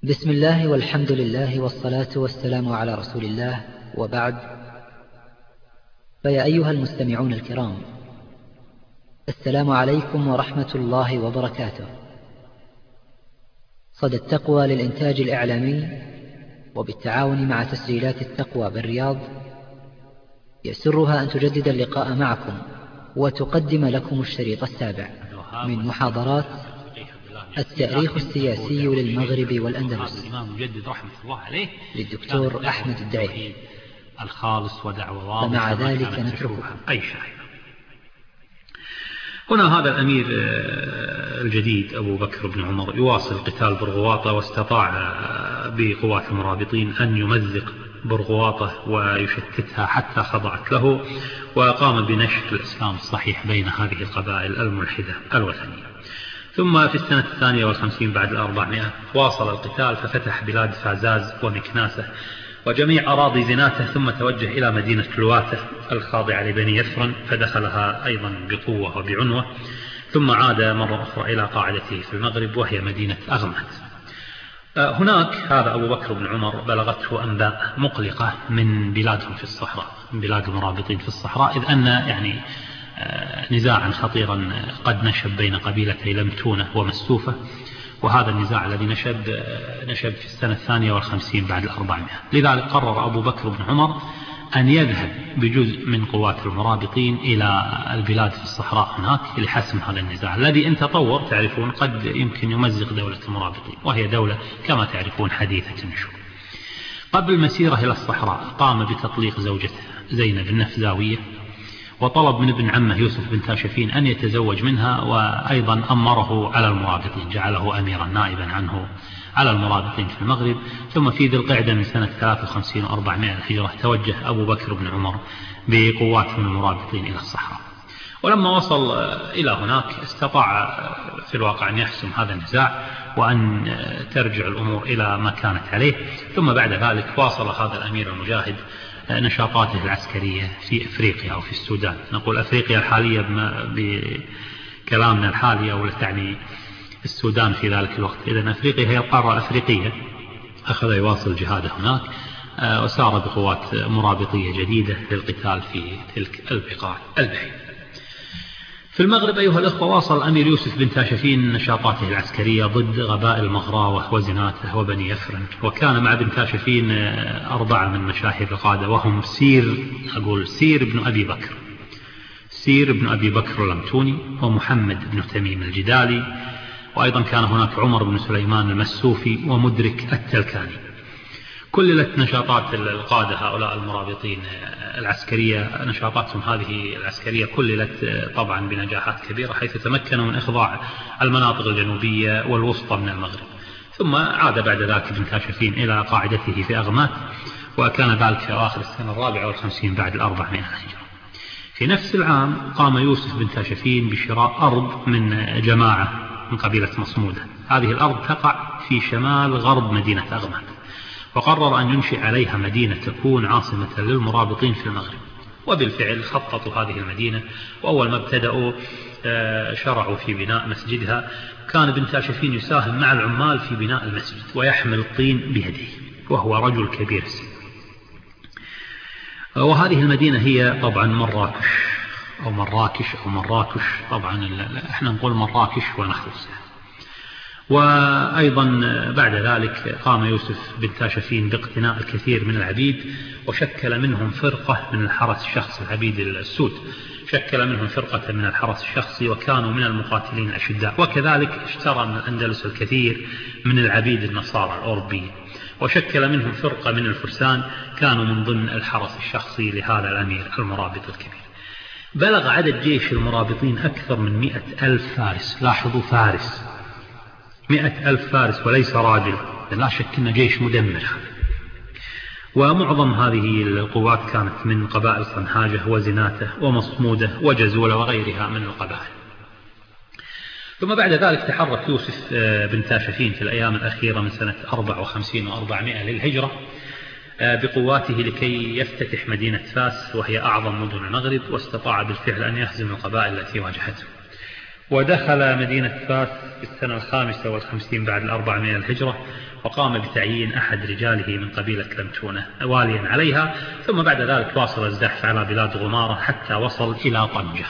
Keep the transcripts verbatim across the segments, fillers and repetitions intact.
بسم الله والحمد لله والصلاة والسلام على رسول الله، وبعد. فيا أيها المستمعون الكرام، السلام عليكم ورحمة الله وبركاته. صدى التقوى للإنتاج الإعلامي وبالتعاون مع تسجيلات التقوى بالرياض يسرها أن تجدد اللقاء معكم وتقدم لكم الشريط السابع من محاضرات التاريخ السياسي للمغرب والأندلس الإمام مجدد رحمة الله عليه للدكتور أحمد الدعيم الخالص ودعوة واضحة، فمع ذلك نترككم. أي شيء. هنا هذا الأمير الجديد أبو بكر بن عمر يواصل قتال برغواطة، واستطاع بقوات المرابطين أن يمزق برغواطة ويشتتها حتى خضعت له، وقام بنشر الإسلام الصحيح بين هذه القبائل الملحدة الوثنية. ثم في السنة الثانية والخمسين بعد الأربعمائة واصل القتال، ففتح بلاد فازاز ومكناسة وجميع أراضي زناته، ثم توجه إلى مدينة لواته الخاضعة لبني يثرن، فدخلها أيضا بقوة وبعنوة، ثم عاد مرة أخرى إلى قاعدته في المغرب وهي مدينة أغمات. هناك هذا أبو بكر بن عمر بلغته أنباء مقلقة من بلادهم في الصحراء، من بلاد المرابطين في الصحراء، إذ أن يعني نزاعا خطيرا قد نشب بين قبيلتي لمتونة ومسوفة، وهذا النزاع الذي نشب نشب في السنة الثانية والخمسين بعد الأربعمائة. لذلك قرر أبو بكر بن عمر أن يذهب بجزء من قوات المرابطين إلى البلاد في الصحراء هناك لحسم هذا النزاع الذي إن تطور تعرفون قد يمكن يمزق دولة المرابطين، وهي دولة كما تعرفون حديثة النشوء. قبل المسيرة إلى الصحراء قام بتطليق زوجته زينب النفذاوية، وطلب من ابن عمه يوسف بن تاشفين أن يتزوج منها، وأيضا أمره على المرابطين، جعله أميرا نائبا عنه على المرابطين في المغرب. ثم في ذي القعدة من سنة ثلاثة وخمسين وأربعمائة الهجرة توجه أبو بكر بن عمر بقوات من المرابطين إلى الصحراء. ولما وصل إلى هناك استطاع في الواقع أن يحسم هذا النزاع وأن ترجع الأمور إلى ما كانت عليه. ثم بعد ذلك واصل هذا الأمير المجاهد نشاطاته العسكرية في أفريقيا أو في السودان. نقول أفريقيا الحالية بكلامنا الحالي، أو تعني السودان في ذلك الوقت. إذن أفريقيا هي القارة الأفريقية. أخذ يواصل جهاده هناك، وسار بقوات مرابطية جديدة للقتال في تلك البقاع البعيدة. في المغرب أيها الأخوة واصل الأمير يوسف بن تاشفين نشاطاته العسكرية ضد غبائل مغراوة وزناته وبني يثرن، وكان مع بن تاشفين أربعة من مشاهير القادة، وهم سير أقول سير بن أبي بكر سير بن أبي بكر اللمتوني، ومحمد بن تميم الجدالي، وأيضا كان هناك عمر بن سليمان المسوفي، ومدرك التلكاني. كللت نشاطات القادة هؤلاء المرابطين العسكرية، نشاطاتهم هذه العسكرية كللت طبعا بنجاحات كبيرة، حيث تمكنوا من إخضاع المناطق الجنوبية والوسطى من المغرب. ثم عاد بعد ذلك ابن تاشفين إلى قاعدته في أغمات، وكان ذلك في أواخر السنة الرابعة والخمسين بعد الأربعمائة الهجرة. في نفس العام قام يوسف بن تاشفين بشراء أرض من جماعة من قبيلة مصمودة. هذه الأرض تقع في شمال غرب مدينة أغمات، وقرر أن ينشئ عليها مدينة تكون عاصمة للمرابطين في المغرب. وبالفعل خططوا هذه المدينة، وأول ما ابتدأوا شرعوا في بناء مسجدها. كان ابن تاشفين يساهم مع العمال في بناء المسجد ويحمل الطين بيده، وهو رجل كبير السن. وهذه المدينة هي طبعا مراكش أو مراكش أو مراكش، طبعا احنا نقول مراكش ونخلصها. وأيضا بعد ذلك قام يوسف بن تاشفين باقتناء الكثير من العبيد، وشكل منهم فرقة من الحرس الشخصي، العبيد السود شكل منهم فرقة من الحرس الشخصي، وكانوا من المقاتلين الأشداء. وكذلك اشترى من الأندلس الكثير من العبيد النصارى الأوروبيين، وشكل منهم فرقة من الفرسان كانوا من ضمن الحرس الشخصي لهذا الأمير المرابط الكبير. بلغ عدد جيش المرابطين أكثر من مئة ألف فارس. لاحظوا فارس، مئة ألف فارس وليس راجل، لا شك أن جيش مدمر. ومعظم هذه القوات كانت من قبائل صنهاجة وزناته ومصمودة وجزولة وغيرها من القبائل. ثم بعد ذلك تحرك يوسف بن تاشفين في الأيام الأخيرة من سنة أربعة وخمسين وأربعمائة للهجرة بقواته لكي يفتتح مدينة فاس، وهي أعظم مدن المغرب، واستطاع بالفعل أن يهزم القبائل التي واجهته. ودخل مدينة فاس في السنة الخامسة والخمسين بعد الأربعمائة الهجرة، وقام بتعيين أحد رجاله من قبيلة لمتونة واليا عليها، ثم بعد ذلك واصل الزحف على بلاد غمارة حتى وصل إلى طنجة.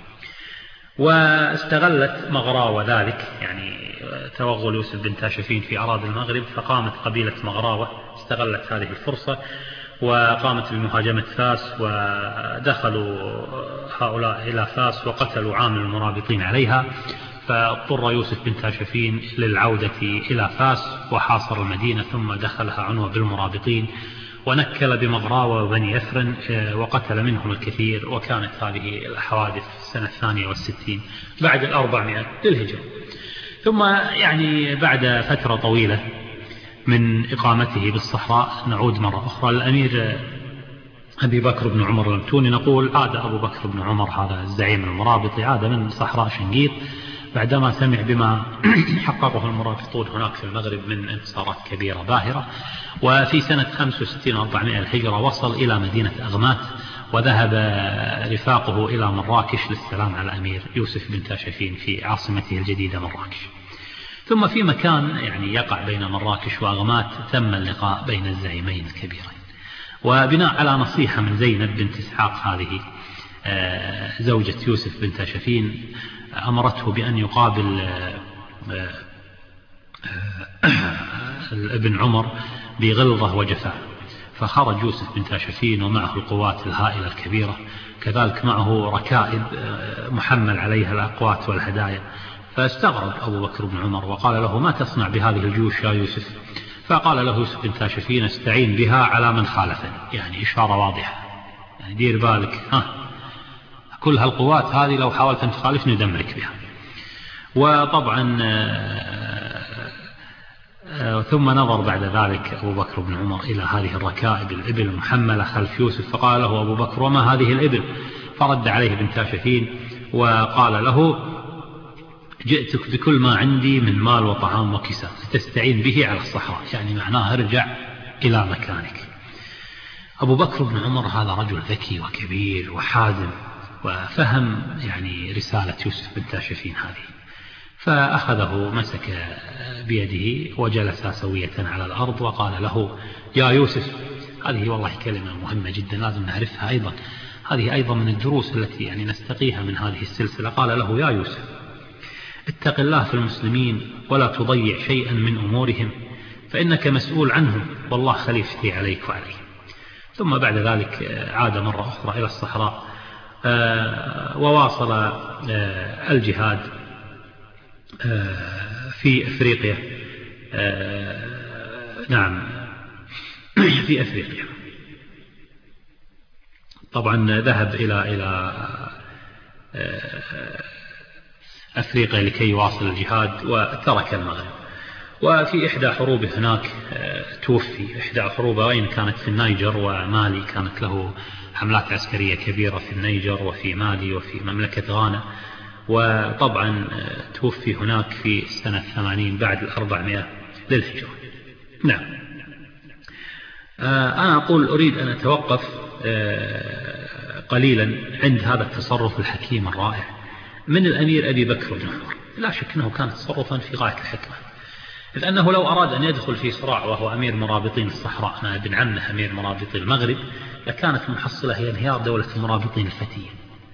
واستغلت مغراوة ذلك، يعني توغل يوسف بن تاشفين في أراضي المغرب، فقامت قبيلة مغراوة استغلت هذه الفرصة وقامت بمهاجمة فاس، ودخلوا هؤلاء إلى فاس وقتلوا عامل المرابطين عليها، فاضطر يوسف بن تاشفين للعودة إلى فاس وحاصر المدينة، ثم دخلها عنوة بالمرابطين ونكل بمغراوة وبني يثرن وقتل منهم الكثير. وكانت هذه الحوادث في السنة الثانية والستين بعد الأربعمائة للهجرة. ثم يعني بعد فترة طويلة من إقامته بالصحراء نعود مرة أخرى الأمير أبي بكر بن عمر اللمتوني. نقول عاد أبو بكر بن عمر هذا الزعيم المرابطي عاد من صحراء شنقيط بعدما سمع بما حققه المرابطون هناك في المغرب من انتصارات كبيرة باهرة. وفي سنة خمسة وستين وأربعمائة الهجرة وصل إلى مدينة أغمات، وذهب رفاقه إلى مراكش للسلام على الأمير يوسف بن تاشفين في عاصمته الجديدة مراكش. ثم في مكان يعني يقع بين مراكش وأغمات تم اللقاء بين الزعيمين الكبيرين، وبناء على نصيحة من زينب بنت إسحاق هذه زوجة يوسف بن تاشفين أمرته بأن يقابل ابن عمر بغلظة وجفاء. فخرج يوسف بن تاشفين ومعه القوات الهائلة الكبيرة، كذلك معه ركائب محمل عليها الأقوات والهدايا. فاستغرب أبو بكر بن عمر وقال له: ما تصنع بهذه الجيوش يا يوسف؟ فقال له يوسف بن تاشفين: استعين بها على من خالفني، يعني إشارة واضحة، يعني دير بالك، ها كل هالقوات هذه لو حاولت أن تخالفني ندمرك بها. وطبعا ثم نظر بعد ذلك أبو بكر بن عمر إلى هذه الركائب الإبل المحملة خلف يوسف، فقال له أبو بكر: وما هذه الإبل؟ فرد عليه ابن تاشفين وقال له: جئتك بكل ما عندي من مال وطعام وكساء تستعين به على الصحراء، يعني معناه ارجع إلى مكانك. أبو بكر بن عمر هذا رجل ذكي وكبير وحازم، وفهم يعني رسالة يوسف بن تاشفين هذه، فأخذه مسك بيده وجلس سوية على الأرض وقال له: يا يوسف، هذه والله كلمة مهمة جدا لازم نعرفها أيضا، هذه أيضا من الدروس التي يعني نستقيها من هذه السلسلة. قال له: يا يوسف، اتق الله في المسلمين ولا تضيع شيئا من أمورهم، فإنك مسؤول عنهم والله خليفتي عليك وعليهم. ثم بعد ذلك عاد مرة أخرى إلى الصحراء وواصل الجهاد في أفريقيا. نعم، في أفريقيا طبعا ذهب إلى إلى أفريقيا لكي يواصل الجهاد وترك المغرب. وفي إحدى حروبه هناك توفي. إحدى حروبه وين كانت في النيجر ومالي، كانت له حملات عسكرية كبيرة في النيجر وفي مالي وفي مملكة غانا، وطبعا توفي هناك في السنة الثمانين بعد الأربعمائة للهجرة. نعم، أنا أقول أريد أن أتوقف قليلا عند هذا التصرف الحكيم الرائع من الأمير أبي بكر بن عمر. لا شك أنه كان تصرفا في غاية الحكمة، إذ أنه لو أراد أن يدخل في صراع وهو أمير مرابطين الصحراء مع ابن عمه أمير مرابطين المغرب لكانت المحصلة هي انهيار دولة المرابطين الفتية.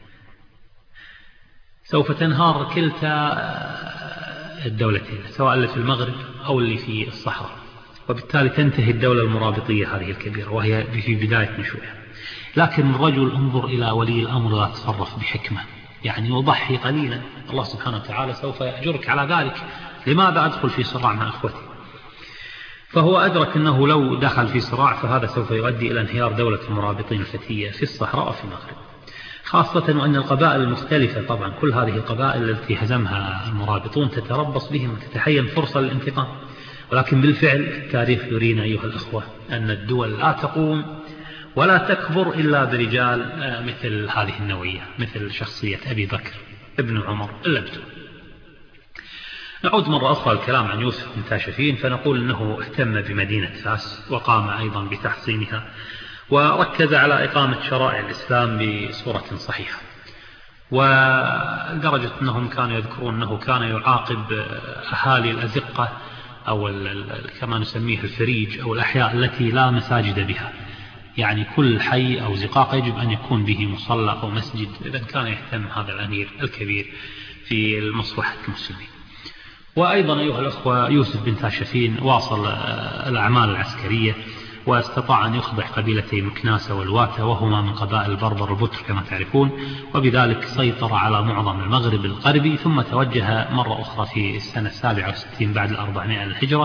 سوف تنهار كلتا الدولتين، سواء اللي في المغرب أو اللي في الصحراء، وبالتالي تنتهي الدولة المرابطية هذه الكبيرة وهي في بداية نشوئها. لكن الرجل انظر إلى ولي الأمر لا تصرف بحكمة، يعني يضحي قليلا، الله سبحانه وتعالى سوف يأجرك على ذلك. لماذا أدخل في صراع مع أخوتي؟ فهو أدرك أنه لو دخل في صراع فهذا سوف يؤدي إلى انهيار دولة المرابطين الفتية في الصحراء وفي المغرب، خاصة وأن القبائل المختلفة طبعا كل هذه القبائل التي هزمها المرابطون تتربص بهم وتتحين فرصة للانتقام. ولكن بالفعل التاريخ يرينا أيها الأخوة أن الدول لا تقوم ولا تكبر إلا برجال مثل هذه النوعية، مثل شخصية أبي بكر ابن عمر اللمتوني. نعود مرة أخرى الكلام عن يوسف بن تاشفين، فنقول أنه اهتم بمدينة فاس وقام أيضا بتحصينها، وركز على إقامة شرائع الإسلام بصورة صحيحة. ولدرجة أنهم كانوا يذكرون أنه كان يعاقب أهالي الأزقة أو كما نسميه الفريج أو الأحياء التي لا مساجد بها، يعني كل حي أو زقاق يجب أن يكون به مصلى أو مسجد. إذا كان يهتم هذا الأمير الكبير في مصلحة المسلمين. وأيضا أيها الأخوة، يوسف بن تاشفين واصل الأعمال العسكرية واستطاع أن يخضع قبيلتي مكناسة والواتة، وهما من قبائل البربر البتر كما تعرفون، وبذلك سيطر على معظم المغرب الغربي. ثم توجه مرة أخرى في السنة السابعة والستين بعد الأربعمائة للهجرة،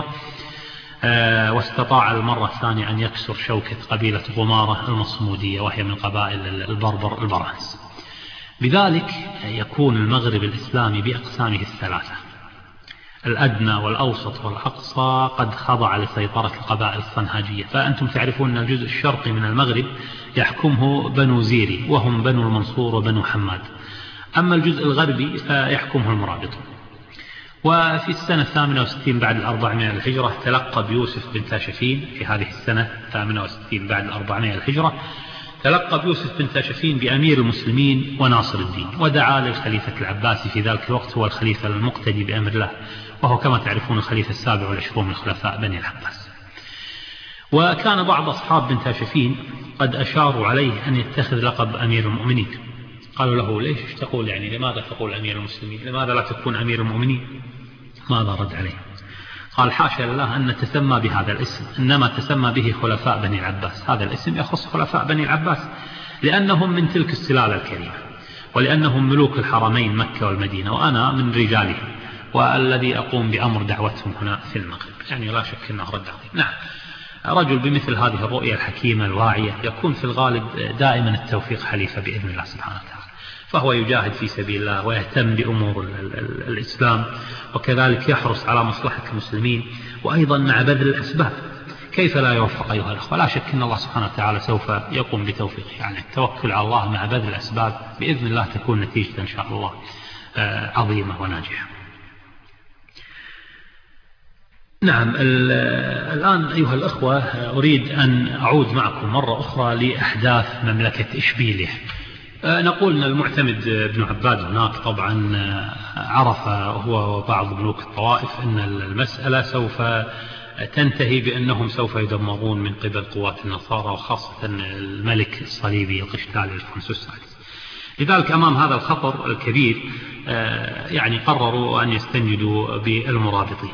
واستطاع المرة الثانية أن يكسر شوكة قبيلة غمارة المصمودية، وهي من قبائل البربر البرانس. بذلك يكون المغرب الإسلامي بأقسامه الثلاثة، الأدنى والأوسط والأقصى، قد خضع لسيطرة القبائل الصنهاجية. فأنتم تعرفون أن الجزء الشرقي من المغرب يحكمه بنو زيري، وهم بنو المنصور وبنو حماد. أما الجزء الغربي فيحكمه المرابطون. وفي السنة الثامنة والستين بعد الأربعمائة للهجرة تلقب يوسف بن تاشفين، في هذه السنة الثامنة والستين بعد الأربعمائة للهجرة تلقب يوسف بن تاشفين بأمير المسلمين وناصر الدين، ودعا للخليفة العباسي في ذلك الوقت هو الخليفة المقتدي بأمر الله، وهو كما تعرفون الخليفة السابع والعشرون من خلفاء بني العباس. وكان بعض أصحاب بن تاشفين قد أشاروا عليه أن يتخذ لقب أمير المؤمنين. قالوا له: ليش تقول يعني لماذا تقول أمير المسلمين، لماذا لا تكون أمير المؤمنين؟ ماذا رد عليه؟ قال: حاشا لله أن نتسمى بهذا الاسم، إنما تسمى به خلفاء بني العباس. هذا الاسم يخص خلفاء بني العباس لأنهم من تلك السلالة الكريمة، ولأنهم ملوك الحرمين مكة والمدينة، وأنا من رجالهم، والذي أقوم بأمر دعوتهم هنا في المغرب. يعني لا شك أنه رد عظيم. نعم، رجل بمثل هذه الرؤية الحكيمة الواعية يكون في الغالب دائما التوفيق حليفة بإذن الله سبحانه وتعالى، فهو يجاهد في سبيل الله ويهتم بأمور الإسلام، وكذلك يحرص على مصلحة المسلمين، وأيضا مع بذل الأسباب. كيف لا يوفق أيها الأخوة؟ لا شك أن الله سبحانه وتعالى سوف يقوم بتوفيقه. يعني التوكل على الله مع بذل الأسباب بإذن الله تكون نتيجة إن شاء الله عظيمة وناجحة. نعم، الآن أيها الأخوة أريد أن أعود معكم مرة أخرى لأحداث مملكة إشبيلية. نقول أن المعتمد بن عباد هناك طبعا عرف هو وبعض ملوك الطوائف أن المسألة سوف تنتهي بأنهم سوف يدمرون من قبل قوات النصارى، وخاصة الملك الصليبي القشتالي الفونسو السادس. لذلك أمام هذا الخطر الكبير يعني قرروا أن يستنجدوا بالمرابطين.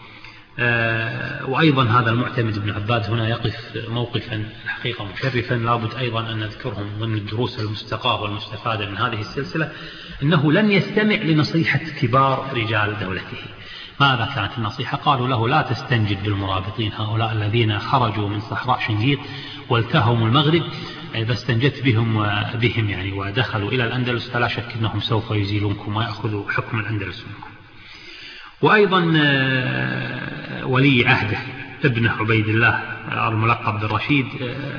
وأيضا هذا المعتمد بن عباد هنا يقف موقفا الحقيقة مشرفا، لابد أيضا أن نذكرهم ضمن الدروس المستقاة والمستفادة من هذه السلسلة. إنه لن يستمع لنصيحة كبار رجال دولته. ماذا كانت النصيحة؟ قالوا له: لا تستنجد بالمرابطين، هؤلاء الذين خرجوا من صحراء شنقيط والتهموا المغرب، إذا استنجدت بهم بهم يعني ودخلوا إلى الأندلس فلا شك أنهم سوف يزيلونكم ويأخذوا حكم الأندلس منكم. وأيضا ولي عهده ابن عبيد الله الملقب بالرشيد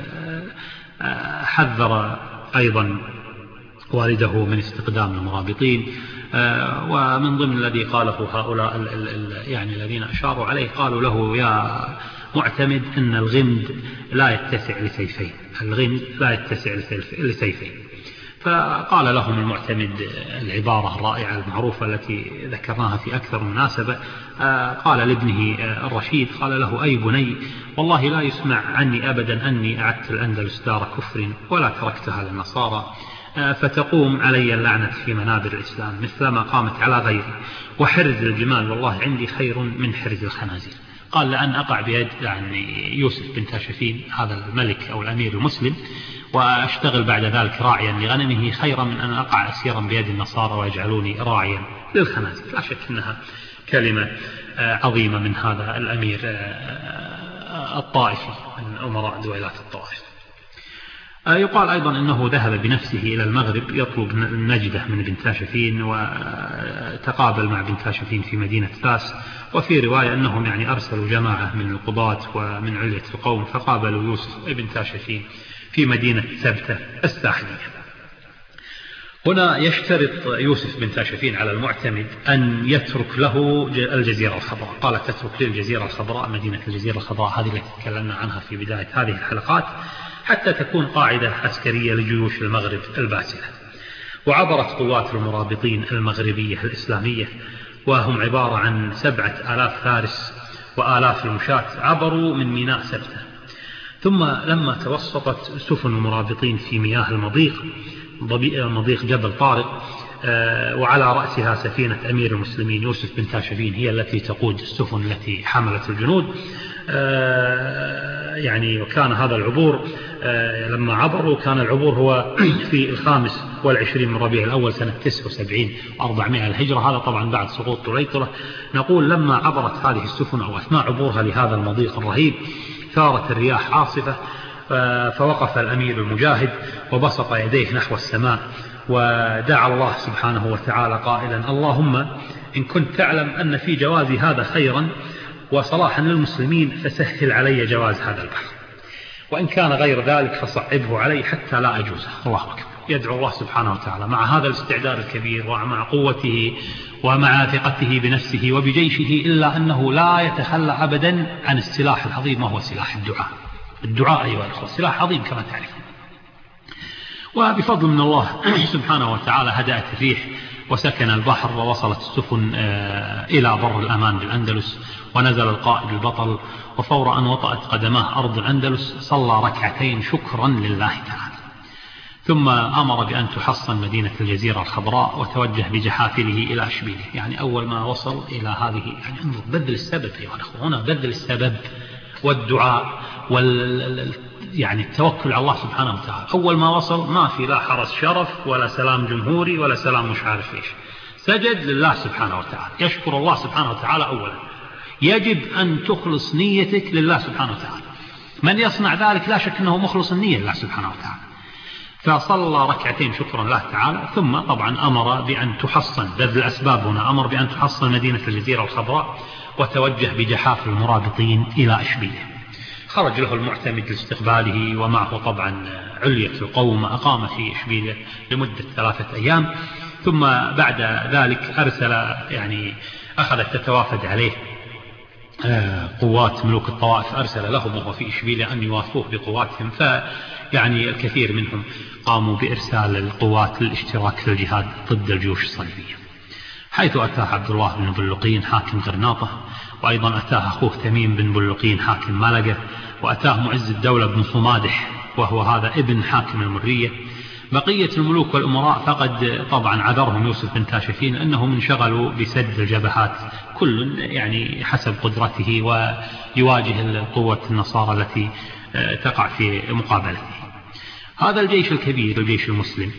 حذر أيضا والده من استقدام المرابطين. ومن ضمن الذي قاله هؤلاء يعني الذين أشاروا عليه، قالوا له: يا معتمد إن الغمد لا يتسع لسيفين، الغمد لا يتسع لسيفين. فقال لهم المعتمد العبارة الرائعة المعروفة التي ذكرناها في أكثر من مناسبة. قال لابنه الرشيد، قال له: أي بني، والله لا يسمع عني أبدا أني أعدت الأندلس دار كفر ولا تركتها للنصارى، فتقوم علي اللعنة في منابر الإسلام مثلما قامت على غيري، وحرز الجمال والله عندي خير من حرز الخنازير. قال: لأن أقع بيد يعني يوسف بن تاشفين هذا الملك أو الأمير المسلم، وأشتغل بعد ذلك راعيا لغنمه، خيرا من أن أقع أسيرا بيد النصارى ويجعلوني راعيا للخنازير. لا شك أنها كلمة عظيمة من هذا الأمير الطائفي من أمراء دويلات الطوائف. يقال أيضا أنه ذهب بنفسه إلى المغرب يطلب النجدة من بن تاشفين، وتقابل مع بن تاشفين في مدينة فاس. وفي رواية أنهم يعني أرسلوا جماعة من القضاة ومن علية القوم فقابلوا يوسف بن تاشفين في مدينة سبتة الساحلية. هنا يشترط يوسف بن تاشفين على المعتمد أن يترك له الجزيرة الخضراء. قال: تترك لي الجزيرة الخضراء، مدينة الجزيرة الخضراء هذه التي تكلمنا عنها في بداية هذه الحلقات، حتى تكون قاعدة عسكرية لجيوش المغرب الباسلة. وعبرت قوات المرابطين المغربية الإسلامية وهم عبارة عن سبعة آلاف فارس وآلاف المشاة عبروا من ميناء سبتة. ثم لما توسطت سفن المرابطين في مياه المضيق مضيق جبل طارق وعلى رأسها سفينة أمير المسلمين يوسف بن تاشفين هي التي تقود السفن التي حملت الجنود، يعني وكان هذا العبور لما عبروا كان العبور هو في الخامس والعشرين من ربيع الأول سنة تسعة وسبعين وأربعمائة الهجرة، هذا طبعا بعد سقوط طليطلة. نقول لما عبرت هذه السفن أو أثناء عبورها لهذا المضيق الرهيب ثارت الرياح عاصفة، فوقف الأمير المجاهد وبسط يديه نحو السماء ودعا الله سبحانه وتعالى قائلا: اللهم إن كنت تعلم أن في جوازي هذا خيرا وصلاحا للمسلمين فسهل علي جواز هذا البحر، وإن كان غير ذلك فصعبه علي حتى لا أجوزه. الله أكبر. يدعو الله سبحانه وتعالى مع هذا الاستعداد الكبير ومع قوته ومع ثقته بنفسه وبجيشه، إلا أنه لا يتخلى أبدا عن السلاح العظيم وهو سلاح الدعاء. الدعاء أيها الأخوة سلاح عظيم كما تعرفون. وبفضل من الله سبحانه وتعالى هدأت الريح وسكن البحر ووصلت السفن إلى بر الأمان بالأندلس، ونزل القائد البطل وفور أن وطأت قدماه أرض الأندلس صلى ركعتين شكرا لله تعالى، ثم أمر بأن تحصن مدينة الجزيرة الخضراء وتوجه بجحافله إلى أشبيله. يعني أول ما وصل إلى هذه، يعني انظر بذل السبب أيها الأخوة، هنا بذل السبب والدعاء وال يعني التوكل على الله سبحانه وتعالى. أول ما وصل ما في لا حرس شرف ولا سلام جمهوري ولا سلام مش عارف إيش، سجد لله سبحانه وتعالى، يشكر الله سبحانه وتعالى. أولا يجب أن تخلص نيتك لله سبحانه وتعالى، من يصنع ذلك لا شك أنه مخلص النية لله سبحانه وتعالى. فصلى ركعتين شكرا له تعالى، ثم طبعا أمر بأن تحصن، بذل الأسباب هنا، أمر بأن تحصن مدينة الجزيرة الخضراء وتوجه بجحاف المرابطين إلى أشبيله. خرج له المعتمد لاستقباله ومعه طبعا علية القوم، أقام في إشبيلية لمدة ثلاثة أيام، ثم بعد ذلك أرسل يعني أخذت تتوافد عليه قوات ملوك الطوائف، أرسل لهم وهو في إشبيلية أن يوافوه بقواتهم، فيعني الكثير منهم قاموا بإرسال القوات للاشتراك في الجهاد ضد الجيوش الصليبية، حيث أتاه عبد الله بن بلقين حاكم غرناطة، وأيضا أتاه أخوه تميم بن بلقين حاكم ملقة، وأتاه معز الدولة بن صمادح وهو هذا ابن حاكم المرية. بقية الملوك والأمراء فقد طبعا عذرهم يوسف بن تاشفين أنهم انشغلوا بسد الجبهات، كل يعني حسب قدرته ويواجه القوة النصارى التي تقع في مقابلته. هذا الجيش الكبير الجيش المسلم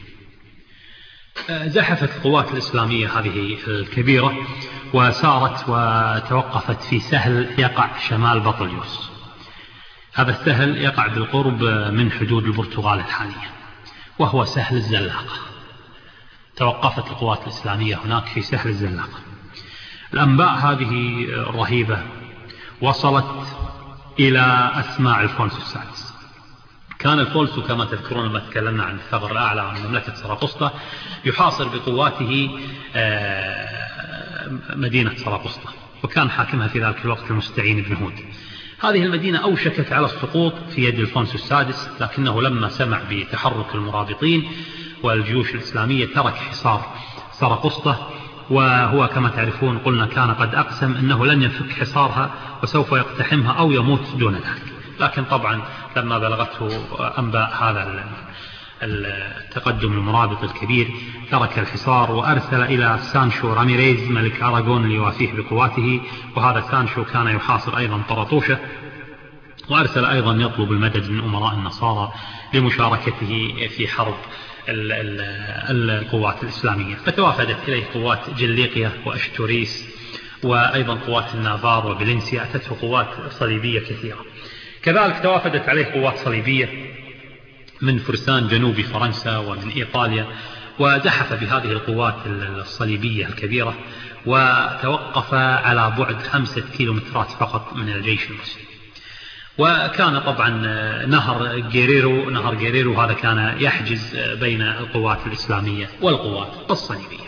زحفت القوات الإسلامية هذه الكبيرة وسارت وتوقفت في سهل يقع شمال بطليوس. هذا السهل يقع بالقرب من حدود البرتغال الحالية وهو سهل الزلاقة. توقفت القوات الإسلامية هناك في سهل الزلاقة. الأنباء هذه الرهيبة وصلت إلى أسماع الفونسو السادس. كان الفولسو كما تذكرون لما تكلمنا عن الثغر الأعلى عن مملكة سراقسطة يحاصر بقواته مدينة سراقسطة، وكان حاكمها في ذلك الوقت المستعين بن هود. هذه المدينة أوشكت على السقوط في يد الفونسو السادس، لكنه لما سمع بتحرك المرابطين والجيوش الإسلامية ترك حصار سراقسطة، وهو كما تعرفون قلنا كان قد أقسم أنه لن يفك حصارها وسوف يقتحمها أو يموت دون ذلك. لكن طبعا لما بلغته أنباء هذا التقدم المرابط الكبير ترك الحصار وأرسل إلى سانشو راميريز ملك أراغون ليوافيه بقواته، وهذا سانشو كان يحاصر أيضا طرطوشة، وأرسل أيضا يطلب المدد من أمراء النصارى لمشاركته في حرب القوات الإسلامية. فتوافدت إليه قوات جليقيا وأشتوريس وأيضا قوات النافار وبلنسيا، أتته قوات صليبية كثيرة. كذلك توافدت عليه قوات صليبية من فرسان جنوب فرنسا ومن إيطاليا، وزحف بهذه القوات الصليبية الكبيرة وتوقف على بعد خمسة كيلومترات فقط من الجيش المسلم. وكان طبعا نهر جيريرو نهر جيريرو هذا كان يحجز بين القوات الإسلامية والقوات الصليبية.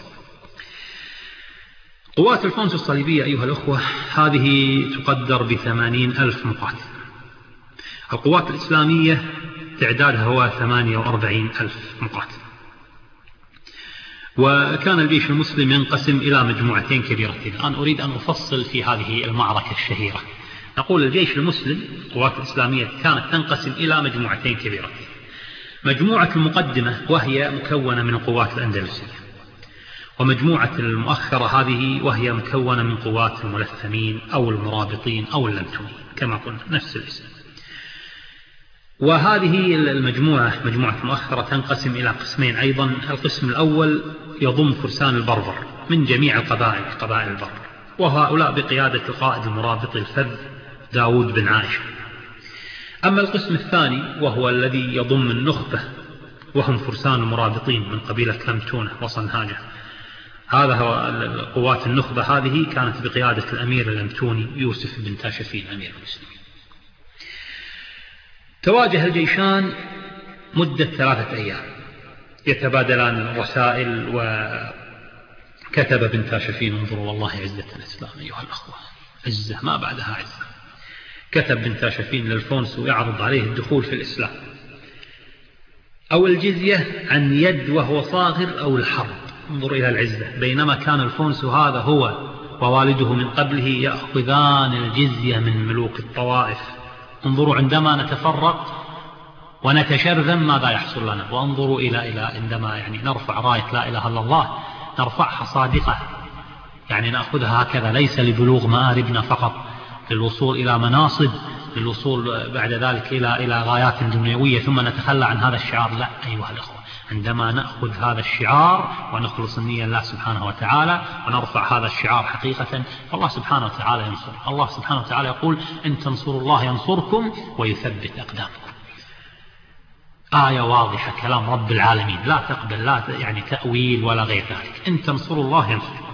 قوات الفونسو الصليبية أيها الأخوة هذه تقدر بثمانين ألف مقاتل. القوات الإسلامية تعدادها هو ثمانية وأربعين ألف مقاتل. وكان الجيش المسلم ينقسم إلى مجموعتين كبيرتين. الآن أريد أن أفصل في هذه المعركة الشهيرة. نقول الجيش المسلم القوات الإسلامية كانت تنقسم إلى مجموعتين كبيرتين. مجموعة المقدمة وهي مكونة من القوات الأندلسية، ومجموعة المؤخرة هذه وهي مكونة من قوات الملثمين أو المرابطين أو اللمتونين كما قلنا نفس الاسم. وهذه المجموعة مجموعة المؤخرة تنقسم إلى قسمين أيضا. القسم الأول يضم فرسان البربر من جميع القبائل قبائل البربر، وهؤلاء بقيادة القائد المرابط الفذ داود بن عائشة. أما القسم الثاني وهو الذي يضم النخبة وهم فرسان المرابطين من قبيلة لمتونة وصنهاجة، هذا هو قوات النخبة. هذه كانت بقيادة الأمير اللمتوني يوسف بن تاشفين أمير المسلمين. تواجه الجيشان مدة ثلاثة أيام يتبادلان الرسائل، وكتب بن تاشفين انظروا والله عزة الإسلام أيها الأخوة، عزة ما بعدها عزة. كتب بن تاشفين للفونسو يعرض عليه الدخول في الإسلام أو الجزية عن يد وهو صاغر أو الحرب. انظر إلى العزة، بينما كان الفونسو هذا هو ووالده من قبله يأخذان الجزية من ملوك الطوائف. انظروا عندما نتفرق ونتشرذم ماذا يحصل لنا، وانظروا إلى إلى عندما يعني نرفع راية لا إله إلا الله نرفعها صادقة، يعني نأخذها هكذا ليس لبلوغ مآربنا فقط، للوصول إلى مناصب، للوصول بعد ذلك إلى إلى غايات دنيوية ثم نتخلى عن هذا الشعار. لا أيها الأخوة، عندما نأخذ هذا الشعار ونخلص النية لله سبحانه وتعالى ونرفع هذا الشعار حقيقة، فالله سبحانه وتعالى ينصر. الله سبحانه وتعالى يقول إن تنصروا الله ينصركم ويثبت أقدامكم. آية واضحة كلام رب العالمين لا تقبل لا يعني تأويل ولا غير ذلك. إن تنصروا الله ينصركم.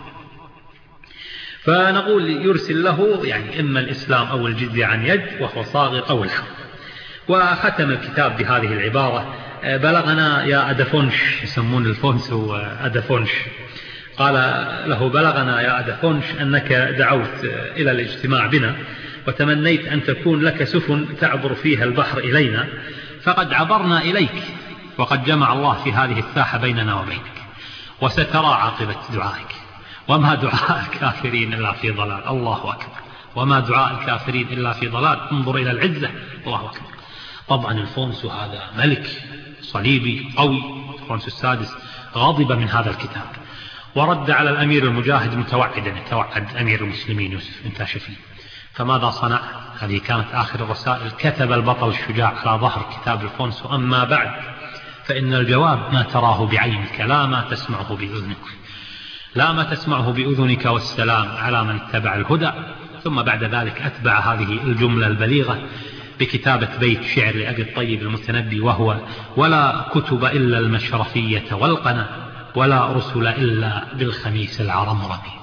فنقول يرسل له يعني إما الإسلام أو الجزية عن يد وهو صاغر أو الحرب. وختم الكتاب بهذه العبارة: بلغنا يا أدفونش، يسمون الفونسو أدفونش، قال له: بلغنا يا أدفونش أنك دعوت إلى الاجتماع بنا وتمنيت أن تكون لك سفن تعبر فيها البحر إلينا، فقد عبرنا إليك وقد جمع الله في هذه الساحة بيننا وبينك، وسترى عاقبة دعائك، وما دعاء الكافرين إلا في ضلال. الله أكبر. وما دعاء الكافرين إلا في ضلال. انظر إلى العزة. الله أكبر. طبعا الفونسو هذا ملك صليبي قوي، الفونسو السادس، غضب من هذا الكتاب ورد على الأمير المجاهد متوعدا يتوعد أمير المسلمين يوسف بن تاشفين. فماذا صنع؟ هذه كانت آخر الرسائل. كتب البطل الشجاع على ظهر كتاب الفونسو: أما بعد فإن الجواب ما تراه بعينك لا ما تسمعه بأذنك، لا ما تسمعه بأذنك، والسلام على من اتبع الهدى. ثم بعد ذلك أتبع هذه الجملة البليغة بكتابة بيت شعر لأبي الطيب المتنبي، وهو: ولا كتب إلا المشرفية والقنا، ولا رسل إلا بالخميس العرمرمي.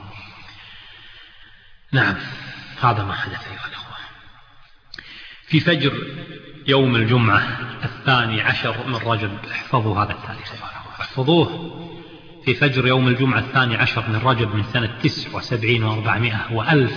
نعم، هذا ما حدث أيها الأخوة. في فجر يوم الجمعة الثاني عشر من رجب، احفظوا هذا التاريخ أيها الأخوة، احفظوه. في فجر يوم الجمعة الثاني عشر من رجب من سنة تسع وسبعين وأربعمائة وألف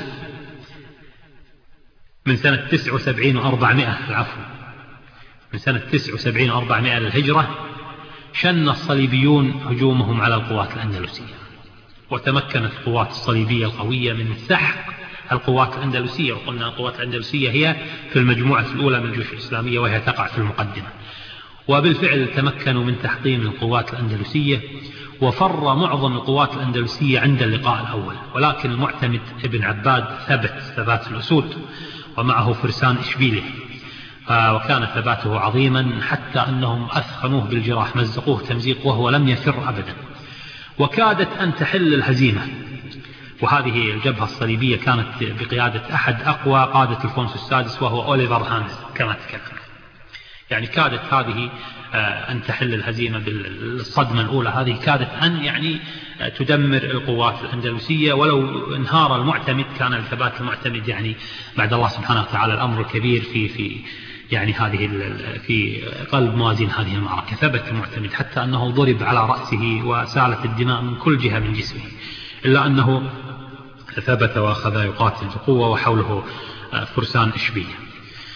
من سنة تسع وسبعين وأربعمائة العفو من سنة تسع وسبعين وأربعمائة للهجرة، شن الصليبيون هجومهم على القوات الأندلسية، وتمكنت القوات الصليبية القوية من سحق القوات الأندلسية. وقلنا القوات الأندلسية هي في المجموعة الأولى من الجيوش الإسلامية وهي تقع في المقدمة. وبالفعل تمكنوا من تحطيم القوات الأندلسية، وفر معظم القوات الأندلسية عند اللقاء الأول، ولكن المعتمد ابن عباد ثبت ثبات الأسود ومعه فرسان إشبيلية، وكان ثباته عظيما حتى أنهم أثخنوه بالجراح، مزقوه تمزيق وهو لم يفر أبدا، وكادت أن تحل الهزيمة. وهذه الجبهة الصليبية كانت بقيادة أحد أقوى قادة الفونسو السادس وهو أوليفر هانز كما تكلم. يعني كادت هذه أن تحل الهزيمة بالصدمة الأولى، هذه كادت أن يعني تدمر القوات الأندلسية. ولو انهار المعتمد كان الثبات المعتمد يعني بعد الله سبحانه وتعالى الأمر الكبير في في يعني هذه في قلب موازين هذه المعركة. ثبت المعتمد حتى أنه ضرب على رأسه وسالت الدماء من كل جهة من جسمه، إلا أنه ثبت وأخذ يقاتل بقوة وحوله فرسان إشبيلية.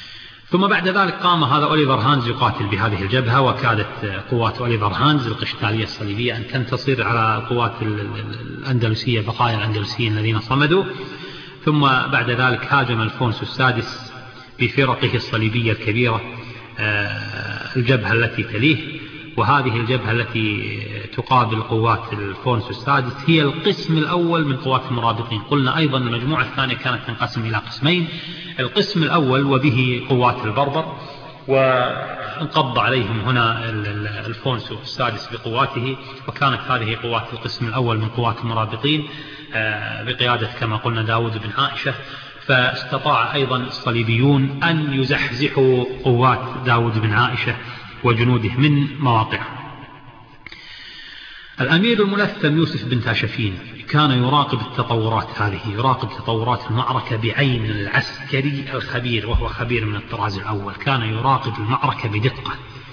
ثم بعد ذلك قام هذا أوليفر هانز يقاتل بهذه الجبهة، وكادت قوات أوليفر هانز القشتالية الصليبية أن تنتصر على القوات الأندلسية، بقايا الأندلسيين الذين صمدوا. ثم بعد ذلك هاجم الفونسو السادس بفرقه الصليبية الكبيرة الجبهة التي تليه، وهذه الجبهة التي تقابل قوات الفونسو السادس هي القسم الأول من قوات المرابطين. قلنا أيضا المجموعة الثانية كانت تنقسم إلى قسمين، القسم الأول وبه قوات البربر، وانقض عليهم هنا الفونسو السادس بقواته، وكانت هذه قوات القسم الأول من قوات المرابطين بقيادة كما قلنا داود بن عائشة. فاستطاع أيضا الصليبيون أن يزحزحوا قوات داود بن عائشة وجنوده من مواقعهم. الأمير الملثم يوسف بن تاشفين كان يراقب التطورات هذه، يراقب تطورات المعركة بعين العسكري الخبير، وهو خبير من الطراز الأول، كان يراقب المعركة بدقة،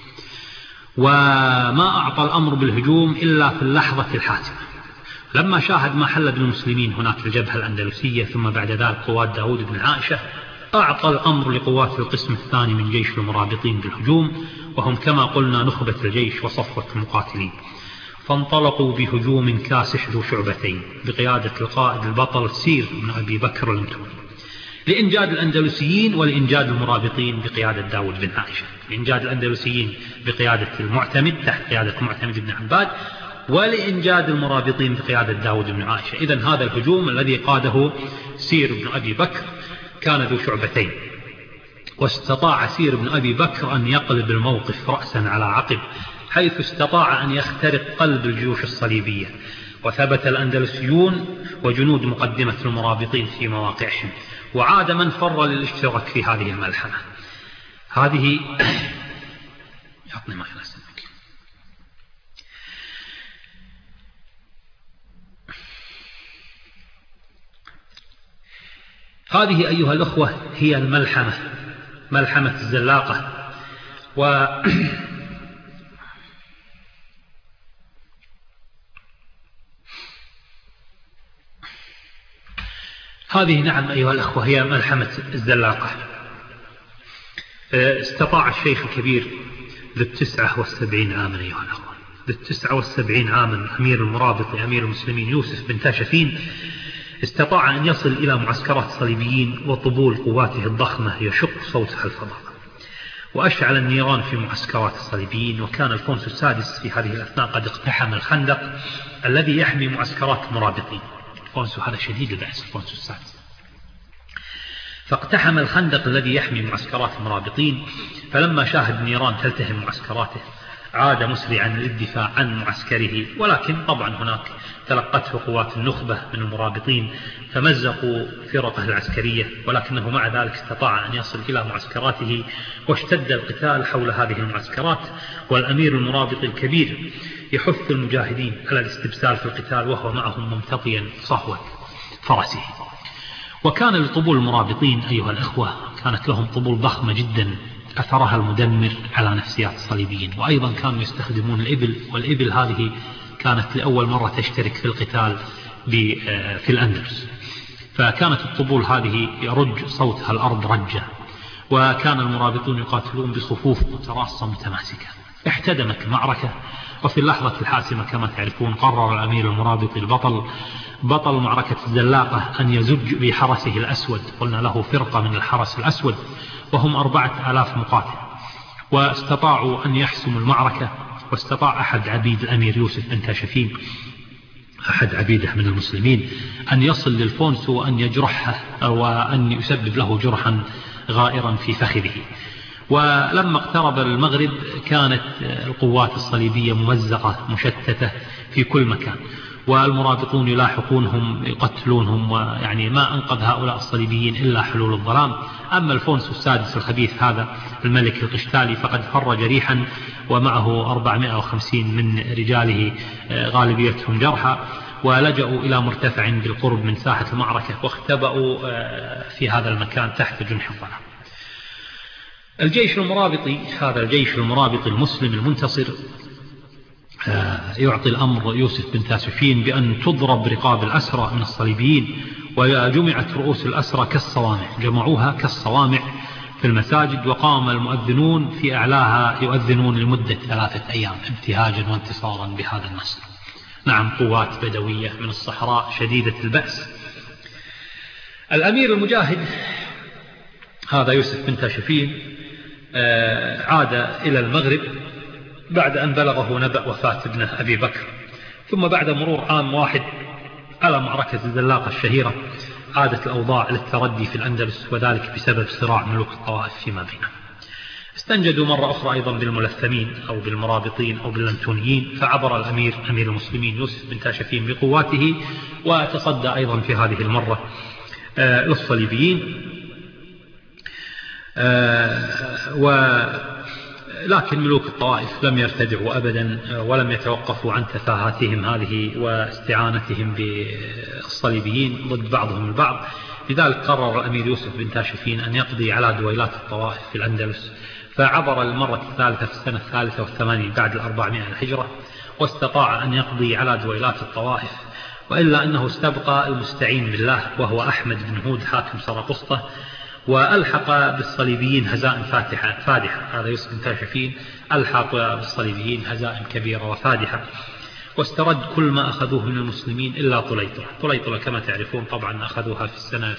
وما أعطى الأمر بالهجوم إلا في اللحظة الحاسمة. لما شاهد ما حل بالمسلمين هناك في الجبهة الأندلسية ثم بعد ذلك قوات داود بن عائشة، أعطى الأمر لقوات القسم الثاني من جيش المرابطين بالهجوم، وهم كما قلنا نخبة الجيش وصفوة المقاتلين. فانطلقوا بهجوم كاسح ذو شعبتين بقيادة القائد البطل سير بن أبي بكر الأنتوني، لإنجاد الأندلسيين ولإنجاد المرابطين بقيادة داود بن عائشة. لإنجاد الأندلسيين بقيادة المعتمد تحت قيادة المعتمد بن عباد، ولإنجاد المرابطين بقيادة داود بن عائشة. إذن هذا الهجوم الذي قاده سير بن أبي بكر كان ذو شعبتين، واستطاع سير بن أبي بكر أن يقلب الموقف رأسا على عقب، حيث استطاع أن يخترق قلب الجيوش الصليبية، وثبت الأندلسيون وجنود مقدمة المرابطين في مواقعهم، وعاد من فر للاشتراك في هذه الملحمة. هذه يعطني ما يناسبك. هذه أيها الأخوة هي الملحمة، ملحمة الزلاقة. و هذه نعم أيها الأخوة هي ملحمة الزلاقة. استطاع الشيخ الكبير ذو التسعة والسبعين عاما أيها الأخوة، ذو التسعة والسبعين عاما أمير المرابط أمير المسلمين يوسف بن تاشفين، استطاع أن يصل إلى معسكرات الصليبيين وطبول قواته الضخمة يشق صوتها الفضاء، وأشعل النيران في معسكرات الصليبيين. وكان الفونسو السادس في هذه الأثناء قد اقتحم الخندق الذي يحمي معسكرات المرابطين. الفونسو هذا شديد البأس، الفونسو السادس، فاقتحم الخندق الذي يحمي معسكرات المرابطين. فلما شاهد النيران تلتهم معسكراته عاد مسرعا للدفاع عن معسكره، ولكن طبعا هناك تلقته قوات النخبة من المرابطين فمزقوا فرقه العسكرية، ولكنه مع ذلك استطاع أن يصل إلى معسكراته، واشتد القتال حول هذه المعسكرات، والأمير المرابط الكبير يحث المجاهدين على الاستبسال في القتال وهو معهم ممتطيا صهوة فرسه. وكان لطبول المرابطين أيها الأخوة كانت لهم طبول ضخمة جدا أثرها المدمر على نفسيات الصليبيين، وأيضا كانوا يستخدمون الإبل، والإبل هذه كانت لأول مرة تشترك في القتال في الأندلس، فكانت الطبول هذه يرج صوتها الأرض رجة، وكان المرابطون يقاتلون بصفوف متراصة متماسكة. احتدمت المعركة، وفي اللحظة الحاسمة كما تعرفون قرر الأمير المرابط البطل بطل معركة الزلاقة أن يزج بحرسه الأسود، قلنا له فرقة من الحرس الأسود وهم أربعة آلاف مقاتل، واستطاعوا أن يحسموا المعركة. واستطاع أحد عبيد الأمير يوسف بن تاشفين أحد عبيده من المسلمين أن يصل للفونسو وأن يجرحه وأن يسبب له جرحا غائرا في فخذه. ولما اقترب المغرب كانت القوات الصليبية ممزقة مشتتة في كل مكان، والمرابطون يلاحقونهم يقتلونهم، ويعني ما أنقذ هؤلاء الصليبيين إلا حلول الظلام. أما الفونسو السادس الخبيث هذا الملك القشتالي فقد فر جريحا ومعه أربعمائة وخمسين من رجاله غالبيتهم جرحى، ولجأوا إلى مرتفع بالقرب من ساحة المعركة واختبأوا في هذا المكان تحت جنح الظلام. الجيش المرابطي هذا الجيش المرابطي المسلم المنتصر يعطي الأمر يوسف بن تاشفين بأن تضرب رقاب الأسرى من الصليبيين، وجمعت رؤوس الأسرى كالصوامع، جمعوها كالصوامع، في المساجد، وقام المؤذنون في أعلاها يؤذنون لمدة ثلاثة أيام ابتهاجا وانتصارا بهذا النصر. نعم، قوات بدوية من الصحراء شديدة البأس. الأمير المجاهد هذا يوسف بن تاشفين عاد إلى المغرب بعد أن بلغه نبأ وفاة ابنه أبي بكر، ثم بعد مرور عام واحد على معركة الزلاقة الشهيرة عادت الأوضاع للتردي في الأندلس، وذلك بسبب صراع ملوك الطوائف فيما بينهم. استنجدوا مرة أخرى أيضا بالملثمين أو بالمرابطين أو باللنتونيين، فعبر الأمير أمير المسلمين يوسف بن تاشفين بقواته وتصدى أيضا في هذه المرة للصليبيين. ولكن ملوك الطوائف لم يرتدعوا أبدا ولم يتوقفوا عن تفاهاتهم هذه واستعانتهم بالصليبيين ضد بعضهم البعض. لذلك قرر الأمير يوسف بن تاشفين أن يقضي على دويلات الطوائف في الأندلس، فعبر المرة الثالثة في السنة الثالثة والثمانين بعد الأربعمائة الهجرة، واستطاع أن يقضي على دويلات الطوائف، وإلا أنه استبقى المستعين بالله وهو أحمد بن هود حاكم سرقسطة، وألحق بالصليبيين هزائم فاتحة فادحة. هذا يوسف بن تاشفين ألحق بالصليبيين هزائم كبيرة وفادحة، واسترد كل ما أخذوه من المسلمين إلا طليطلة. طليطلة كما تعرفون طبعا أخذوها في السنة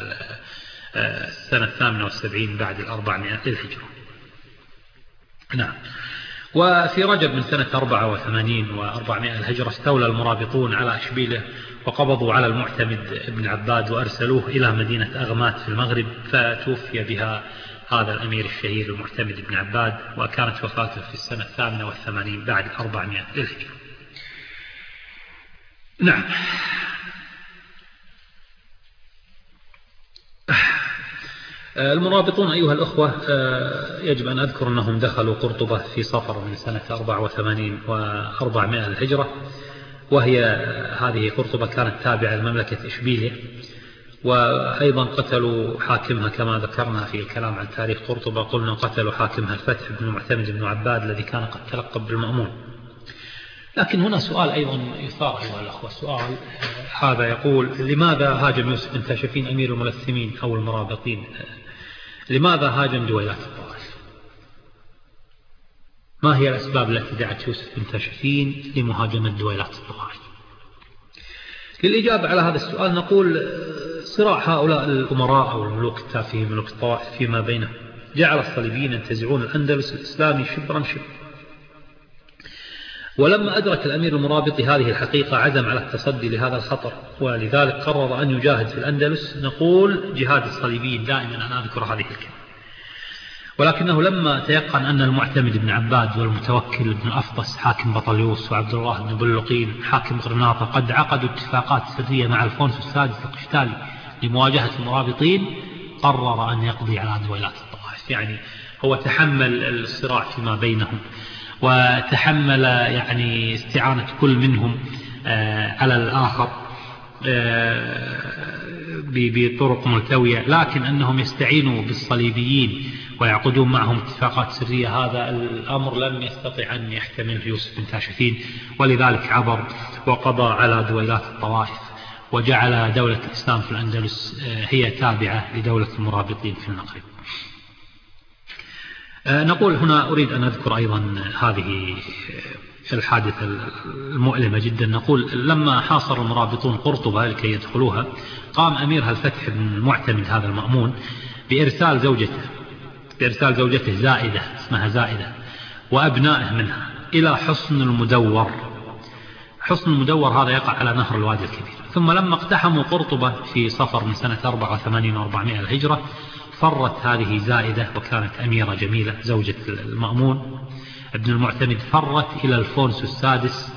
السنة الثامنة والسبعين بعد الأربعمائة للهجرة. نعم. وفي رجب من سنة أربعة وثمانين وأربعمائة الهجرة استولى المرابطون على أشبيله وقبضوا على المعتمد ابن عباد وأرسلوه إلى مدينة أغمات في المغرب، فتوفي بها هذا الأمير الشهير المعتمد ابن عباد، وكانت وفاته في السنة الثامنة والثمانين بعد أربعمائة للهجرة. نعم. المرابطون أيها الأخوة يجب أن أذكر أنهم دخلوا قرطبة في صفر من سنة أربعة وثمانين وأربعمائة الهجرة، وهي هذه قرطبة كانت تابعة لمملكة إشبيلية، وأيضا قتلوا حاكمها كما ذكرنا في الكلام عن تاريخ قرطبة، قلنا قتلوا حاكمها الفتح بن معتمد بن عباد الذي كان قد تلقب بالمأمون. لكن هنا سؤال أيضا يثار أيها الأخوة، سؤال هذا يقول: لماذا هاجم يوسف بن تاشفين أمير الملثمين أو المرابطين؟ لماذا هاجم دويلات الطوائف؟ ما هي الأسباب التي دعت يوسف بن تاشفين لمهاجمة دويلات الطوائف؟ للإجابة على هذا السؤال نقول: صراع هؤلاء الأمراء أو الملوك التافهين ملوك الطوائف فيما بينهم جعل الصليبيين ينتزعون الأندلس الإسلامي شبرا شبرا. ولما أدرك الأمير المرابط هذه الحقيقة عزم على التصدي لهذا الخطر، ولذلك قرر أن يجاهد في الأندلس. نقول جهاد الصليبيين دائما أنا أذكر هذه الكلمة، ولكنه لما تيقن أن المعتمد بن عباد والمتوكل بن الأفطس حاكم بطليوس وعبد الله بن بلقين حاكم غرناطة قد عقدوا اتفاقات سرية مع الفونسو السادس القشتالي لمواجهة المرابطين، قرر أن يقضي على دويلات الطوائف. يعني هو تحمل الصراع فيما بينهم، وتحمل يعني استعانة كل منهم على الآخر بطرق ملتوية، لكن أنهم يستعينوا بالصليبيين ويعقدون معهم اتفاقات سرية هذا الأمر لم يستطع أن يحتمله يوسف بن تاشفين، ولذلك عبر وقضى على دويلات الطوائف وجعل دولة الإسلام في الأندلس هي تابعة لدولة المرابطين في المغرب. نقول هنا أريد أن أذكر أيضا هذه الحادثة المؤلمة جدا. نقول لما حاصر المرابطون قرطبة لكي يدخلوها، قام أميرها الفتح بن المعتمد هذا المأمون بإرسال زوجته بإرسال زوجته زائدة اسمها زائدة وأبنائه منها إلى حصن المدور. حصن المدور هذا يقع على نهر الوادي الكبير. ثم لما اقتحموا قرطبة في صفر من سنة أربعة وثمانين وأربعمائة الهجرة، فرت هذه زائدة وكانت أميرة جميلة زوجة المأمون ابن المعتمد، فرت إلى الفونسو السادس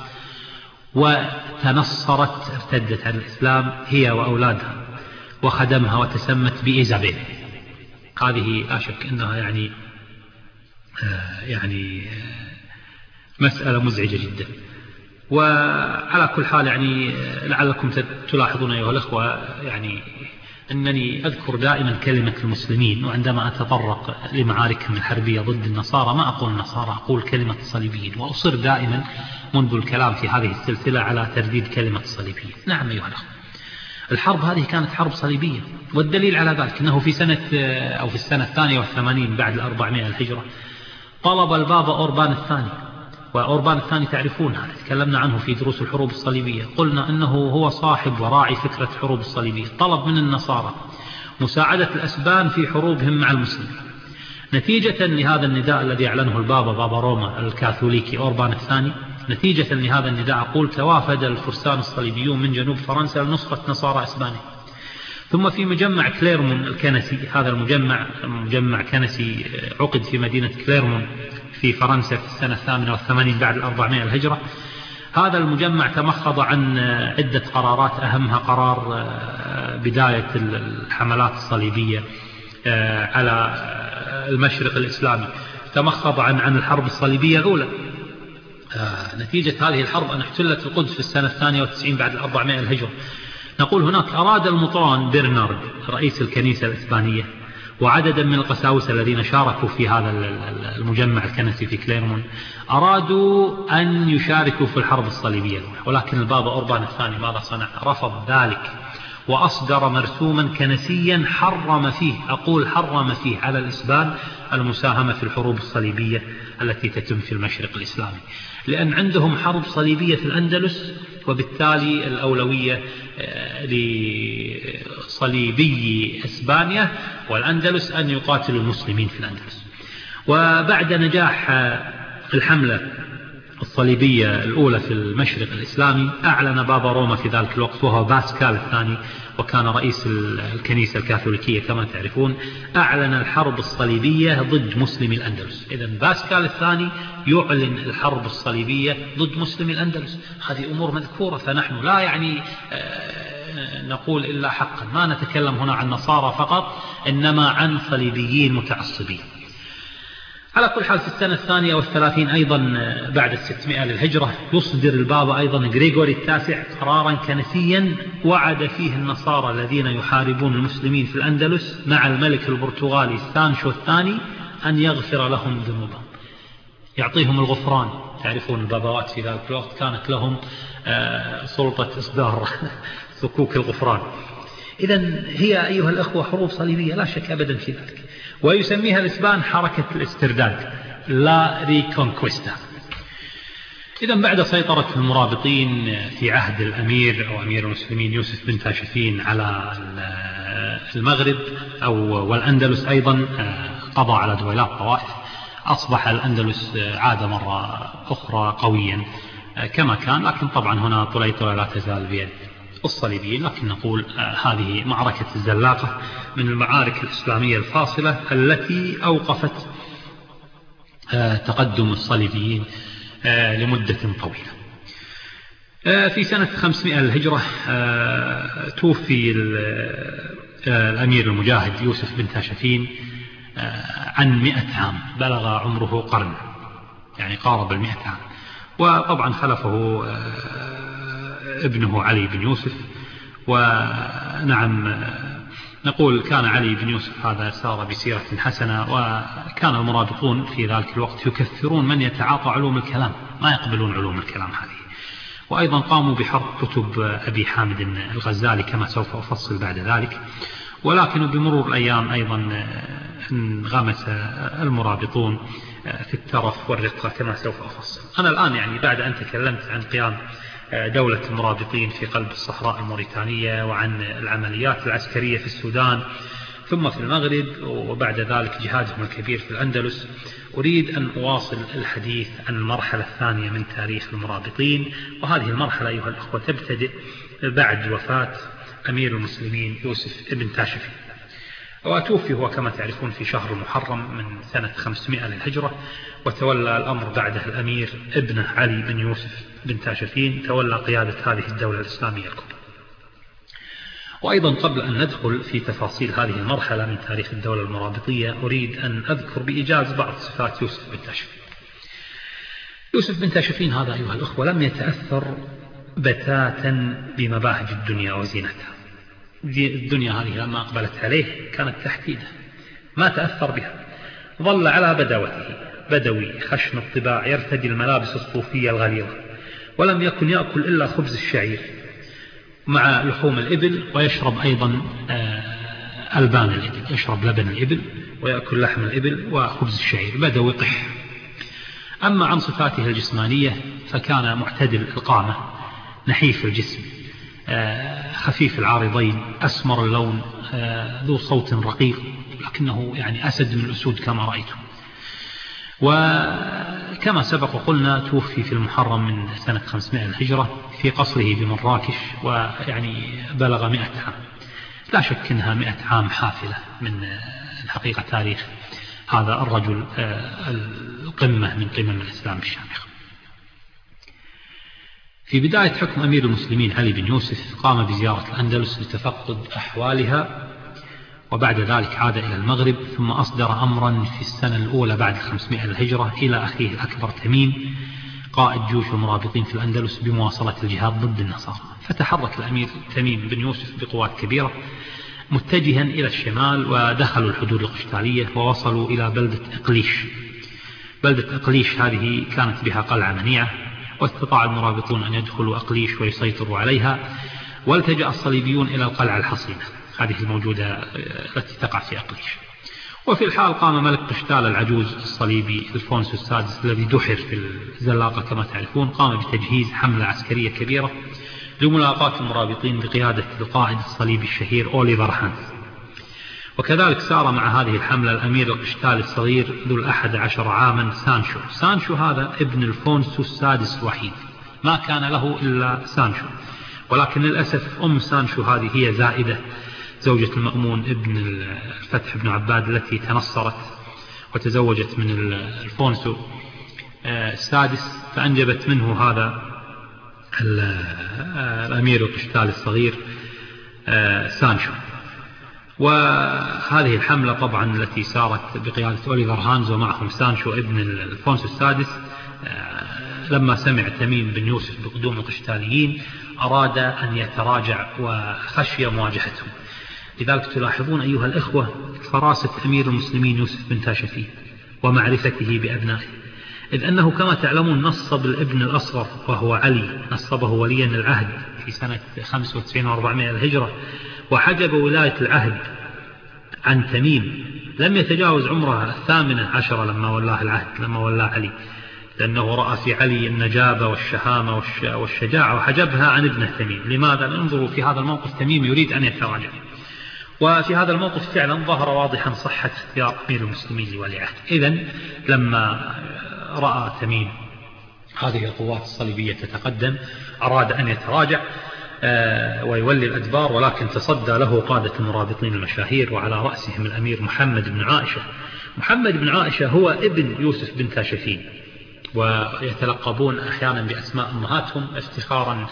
وتنصرت، ارتدت عن الإسلام هي وأولادها وخدمها، وتسمت بإيزابيل. هذه لا شك أنها يعني يعني مسألة مزعجة جدا. وعلى كل حال يعني لعلكم تلاحظون أيها الأخوة يعني أنني أذكر دائما كلمة المسلمين، وعندما أتطرق لمعاركهم الحربية ضد النصارى ما أقول النصارى، أقول كلمة الصليبيين، وأصر دائما منذ الكلام في هذه السلسلة على ترديد كلمة الصليبيين. نعم أيها الأخوة، الحرب هذه كانت حرب صليبية، والدليل على ذلك أنه في سنة أو في السنة الثانية والثمانين بعد الأربعمائة الهجرة طلب البابا أوربان الثاني، وأوربان الثاني تعرفون هذا تكلمنا عنه في دروس الحروب الصليبية، قلنا أنه هو صاحب وراعي فكرة الحروب الصليبية، طلب من النصارى مساعدة الأسبان في حروبهم مع المسلمين. نتيجة لهذا النداء الذي أعلنه البابا بابا روما الكاثوليكي أوربان الثاني، نتيجة لهذا النداء أقول توافد الفرسان الصليبيون من جنوب فرنسا لنصرة نصارى أسبانيا. ثم في مجمع كليرمون الكنسي، هذا المجمع مجمع كنسي عقد في مدينة كليرمون في فرنسا في السنة الثامنة والثمانين بعد الأربعمائة الهجرة. هذا المجمع تمخض عن عدة قرارات، أهمها قرار بداية الحملات الصليبية على المشرق الإسلامي، تمخض عن عن الحرب الصليبية الأولى. نتيجة هذه الحرب أن احتلت القدس في السنة الثانية والتسعين بعد الأربعمائة الهجرة. نقول هناك أراد المطران برنارد رئيس الكنيسة الإسبانية وعددا من القساوسة الذين شاركوا في هذا المجمع الكنسي في كليرمون أرادوا أن يشاركوا في الحرب الصليبية، ولكن البابا أوربان الثاني ماذا صنع؟ رفض ذلك وأصدر مرسوما كنسيا حرم فيه، أقول حرم فيه على الإسبان المساهمة في الحروب الصليبية التي تتم في المشرق الإسلامي، لأن عندهم حرب صليبية في الأندلس، وبالتالي الأولوية لصليبي إسبانيا والأندلس أن يقاتلوا المسلمين في الأندلس. وبعد نجاح الحملة الصليبية الأولى في المشرق الإسلامي أعلن بابا روما في ذلك الوقت، وهو باسكال الثاني وكان رئيس الكنيسة الكاثوليكية كما تعرفون، أعلن الحرب الصليبية ضد مسلمي الأندلس. إذن باسكال الثاني يعلن الحرب الصليبية ضد مسلمي الأندلس، هذه أمور مذكورة، فنحن لا يعني نقول إلا حقا، ما نتكلم هنا عن نصارى فقط إنما عن صليبيين متعصبين. على كل حال في السنة الثانية والثلاثين أيضا بعد الستمائة للهجرة يصدر البابا أيضا غريغوري التاسع قرارا كنسيا وعد فيه النصارى الذين يحاربون المسلمين في الأندلس مع الملك البرتغالي سانشو الثاني أن يغفر لهم ذنوبهم، يعطيهم الغفران. تعرفون البابوات في ذلك الوقت كانت لهم سلطة إصدار صكوك الغفران. إذن هي أيها الأخوة حروب صليبية لا شك أبدا في ذلك، ويسميها الإسبان حركة الاسترداد، لا ريكونكويستا. إذن بعد سيطرة المرابطين في عهد الأمير أو أمير المسلمين يوسف بن تاشفين على المغرب أو والأندلس أيضا، قضى على دويلات طوائف، أصبح الأندلس عاد مرة أخرى قويا كما كان، لكن طبعا هنا طليطلة لا تزال بيد الصليبيين. لكن نقول هذه معركة الزلاقة من المعارك الإسلامية الفاصلة التي أوقفت تقدم الصليبيين لمدة طويلة. في سنة خمسمائة للهجرة توفي الأمير المجاهد يوسف بن تاشفين عن مئة عام، بلغ عمره قرن، يعني قارب المئة عام. وطبعا خلفه ابنه علي بن يوسف. ونعم نقول كان علي بن يوسف هذا سار بسيرة حسنة، وكان المرابطون في ذلك الوقت يكثرون من يتعاطى علوم الكلام، ما يقبلون علوم الكلام هذه. وأيضا قاموا بحرق كتب أبي حامد الغزالي كما سوف أفصل بعد ذلك. ولكن بمرور الأيام أيضا انغمس المرابطون في الترف والرقة كما سوف أفصل. أنا الآن يعني بعد أن تكلمت عن قيام دولة المرابطين في قلب الصحراء الموريتانية وعن العمليات العسكرية في السودان ثم في المغرب وبعد ذلك جهادهم الكبير في الأندلس، أريد أن أواصل الحديث عن المرحلة الثانية من تاريخ المرابطين. وهذه المرحلة أيها الأخوة تبتدئ بعد وفاة أمير المسلمين يوسف بن تاشفين، وتوفي هو كما تعرفون في شهر محرم من سنة خمسمائة للهجرة، وتولى الأمر بعده الأمير ابنه علي بن يوسف بن تاشفين، تولى قيادة هذه الدولة الإسلامية الكبرى. وأيضا قبل أن ندخل في تفاصيل هذه المرحلة من تاريخ الدولة المرابطية أريد أن أذكر بإيجاز بعض صفات يوسف بن تاشفين. يوسف بن تاشفين هذا أيها الأخوة لم يتأثر بتاتا بمباهج الدنيا وزينتها. الدنيا هذه لما أقبلت عليه كانت تحديده، ما تأثر بها، ظل على بدوته، بدوي خشن الطباع يرتدي الملابس الصوفية الغليظة، ولم يكن يأكل إلا خبز الشعير، مع لحوم الإبل، ويشرب أيضا ألبان الإبل، يشرب لبن الإبل ويأكل لحم الإبل وخبز الشعير، بدأ وقح. أما عن صفاته الجسمانية فكان معتدل القامة، نحيف الجسم، خفيف العارضين، أسمر اللون، ذو صوت رقيق، لكنه يعني أسد من الأسود كما رأيته. وكما سبق وقلنا توفي في المحرم من سنة خمسمائة الهجرة في قصره بمراكش، ويعني بلغ مئة عام. لا شك أنها مئة عام حافلة من الحقيقة تاريخ هذا الرجل القمة من قمم الإسلام الشامخ. في بداية حكم أمير المسلمين علي بن يوسف قام بزيارة الأندلس لتفقد أحوالها، وبعد ذلك عاد إلى المغرب، ثم أصدر أمرا في السنة الأولى بعد خمسمائة الهجرة إلى أخيه الأكبر تميم قائد جيوش المرابطين في الأندلس بمواصلة الجهاد ضد النصارى. فتحرك الأمير تميم بن يوسف بقوات كبيرة متجها إلى الشمال، ودخلوا الحدود القشتالية ووصلوا إلى بلدة إقليش. بلدة إقليش هذه كانت بها قلعة منيعة، واستطاع المرابطون أن يدخلوا أقليش ويسيطروا عليها، والتجأ الصليبيون إلى القلعة الحصينة هذه الموجودة التي تقع في أقليش. وفي الحال قام ملك قشتال العجوز الصليبي الفونسو السادس الذي دحر في الزلاقة كما تعرفون، قام بتجهيز حملة عسكرية كبيرة لملاقاة المرابطين بقيادة القائد الصليبي الشهير أوليفر هانس. وكذلك سار مع هذه الحملة الأمير القشتالي الصغير ذو الأحد عشر عاما سانشو. سانشو هذا ابن الفونسو السادس الوحيد، ما كان له إلا سانشو، ولكن للأسف أم سانشو هذه هي زائدة زوجة المأمون ابن الفتح بن عباد التي تنصرت وتزوجت من الفونسو السادس، فأنجبت منه هذا الأمير القشتالي الصغير سانشو. وهذه الحملة طبعا التي سارت بقيادة أوليفر هانز ومعهم سانشو ابن الفونسو السادس، لما سمع تميم بن يوسف بقدوم القشتاليين أراد أن يتراجع وخشي مواجهتهم. لذلك تلاحظون أيها الإخوة فراسة أمير المسلمين يوسف بن تاشفين ومعرفته بأبنائه، إذ أنه كما تعلمون نصب الابن الأصغر وهو علي، نصبه وليا العهد في سنة خمسة وتسعين وأربعمائة الهجرة، وحجب ولاية العهد عن تميم، لم يتجاوز عمره الثامنة عشرة لما ولاه العهد، لما ولاه علي، لأنه رأى في علي النجابة والشهامة والشجاعة وحجبها عن ابنه تميم. لماذا؟ انظروا في هذا الموقف تميم يريد أن يتراجع، وفي هذا الموقف فعلا ظهر واضحا صحة اختيار أمير المسلمين لولي عهد. إذن لما رأى تميم هذه القوات الصليبية تتقدم أراد أن يتراجع ويولي الأدبار، ولكن تصدى له قادة المرابطين المشاهير، وعلى رأسهم الأمير محمد بن عائشة. محمد بن عائشة هو ابن يوسف بن تاشفين، ويتلقبون أحيانا بأسماء أمهاتهم افتخارا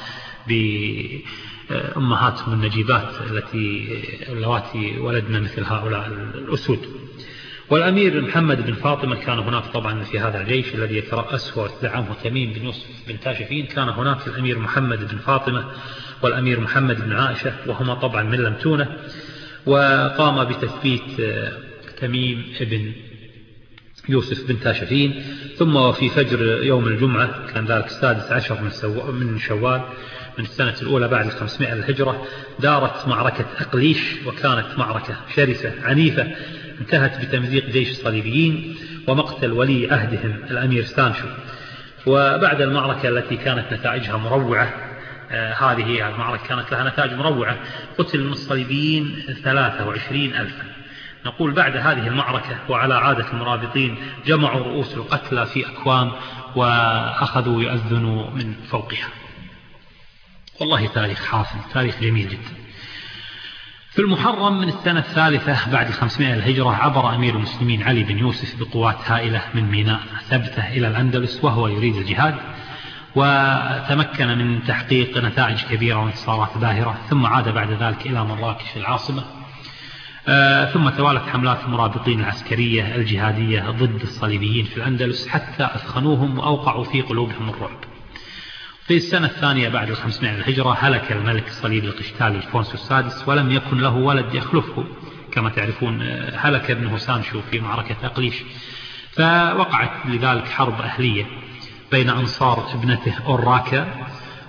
بأمهاتهم النجيبات التي اللواتي ولدنا مثل هؤلاء الأسود. والأمير محمد بن فاطمة كان هناك طبعا في هذا الجيش الذي يترأسه ويدعمه تميم بن يوسف بن تاشفين، كان هناك الأمير محمد بن فاطمة والأمير محمد بن عائشة، وهما طبعا من لمتونة. وقام بتثبيت تميم بن يوسف بن تاشفين. ثم وفي فجر يوم الجمعة كان ذلك السادس عشر من شوال من السنة الأولى بعد الخمسمائة الهجرة دارت معركة أقليش، وكانت معركة شرسة عنيفة انتهت بتمزيق جيش الصليبيين ومقتل ولي عهدهم الأمير سانشو. وبعد المعركة التي كانت نتائجها مروعة، آه هذه المعركة كانت لها نتائج مروعة، قتل من الصليبيين ثلاثة وعشرين ألفا. نقول بعد هذه المعركة وعلى عادة المرابطين جمعوا رؤوس القتلى في أكوام وأخذوا يؤذنوا من فوقها. والله تاريخ حافل، تاريخ جميل جدا. في المحرم من السنة الثالثة بعد خمسمائة الهجرة عبر أمير المسلمين علي بن يوسف بقوات هائلة من ميناء ثبتة إلى الأندلس وهو يريد الجهاد، وتمكن من تحقيق نتائج كبيرة وانتصارات باهرة، ثم عاد بعد ذلك إلى مراكش العاصمة. آه ثم توالت حملات المرابطين العسكرية الجهادية ضد الصليبيين في الأندلس حتى أثخنوهم وأوقعوا في قلوبهم الرعب. في السنة الثانية بعد الخمسمائة الهجرة هلك الملك الصليبي القشتالي الفونسو السادس، ولم يكن له ولد يخلفه كما تعرفون، هلك ابنه سانشو في معركة أقليش. فوقعت لذلك حرب أهلية بين أنصار ابنته أوراكا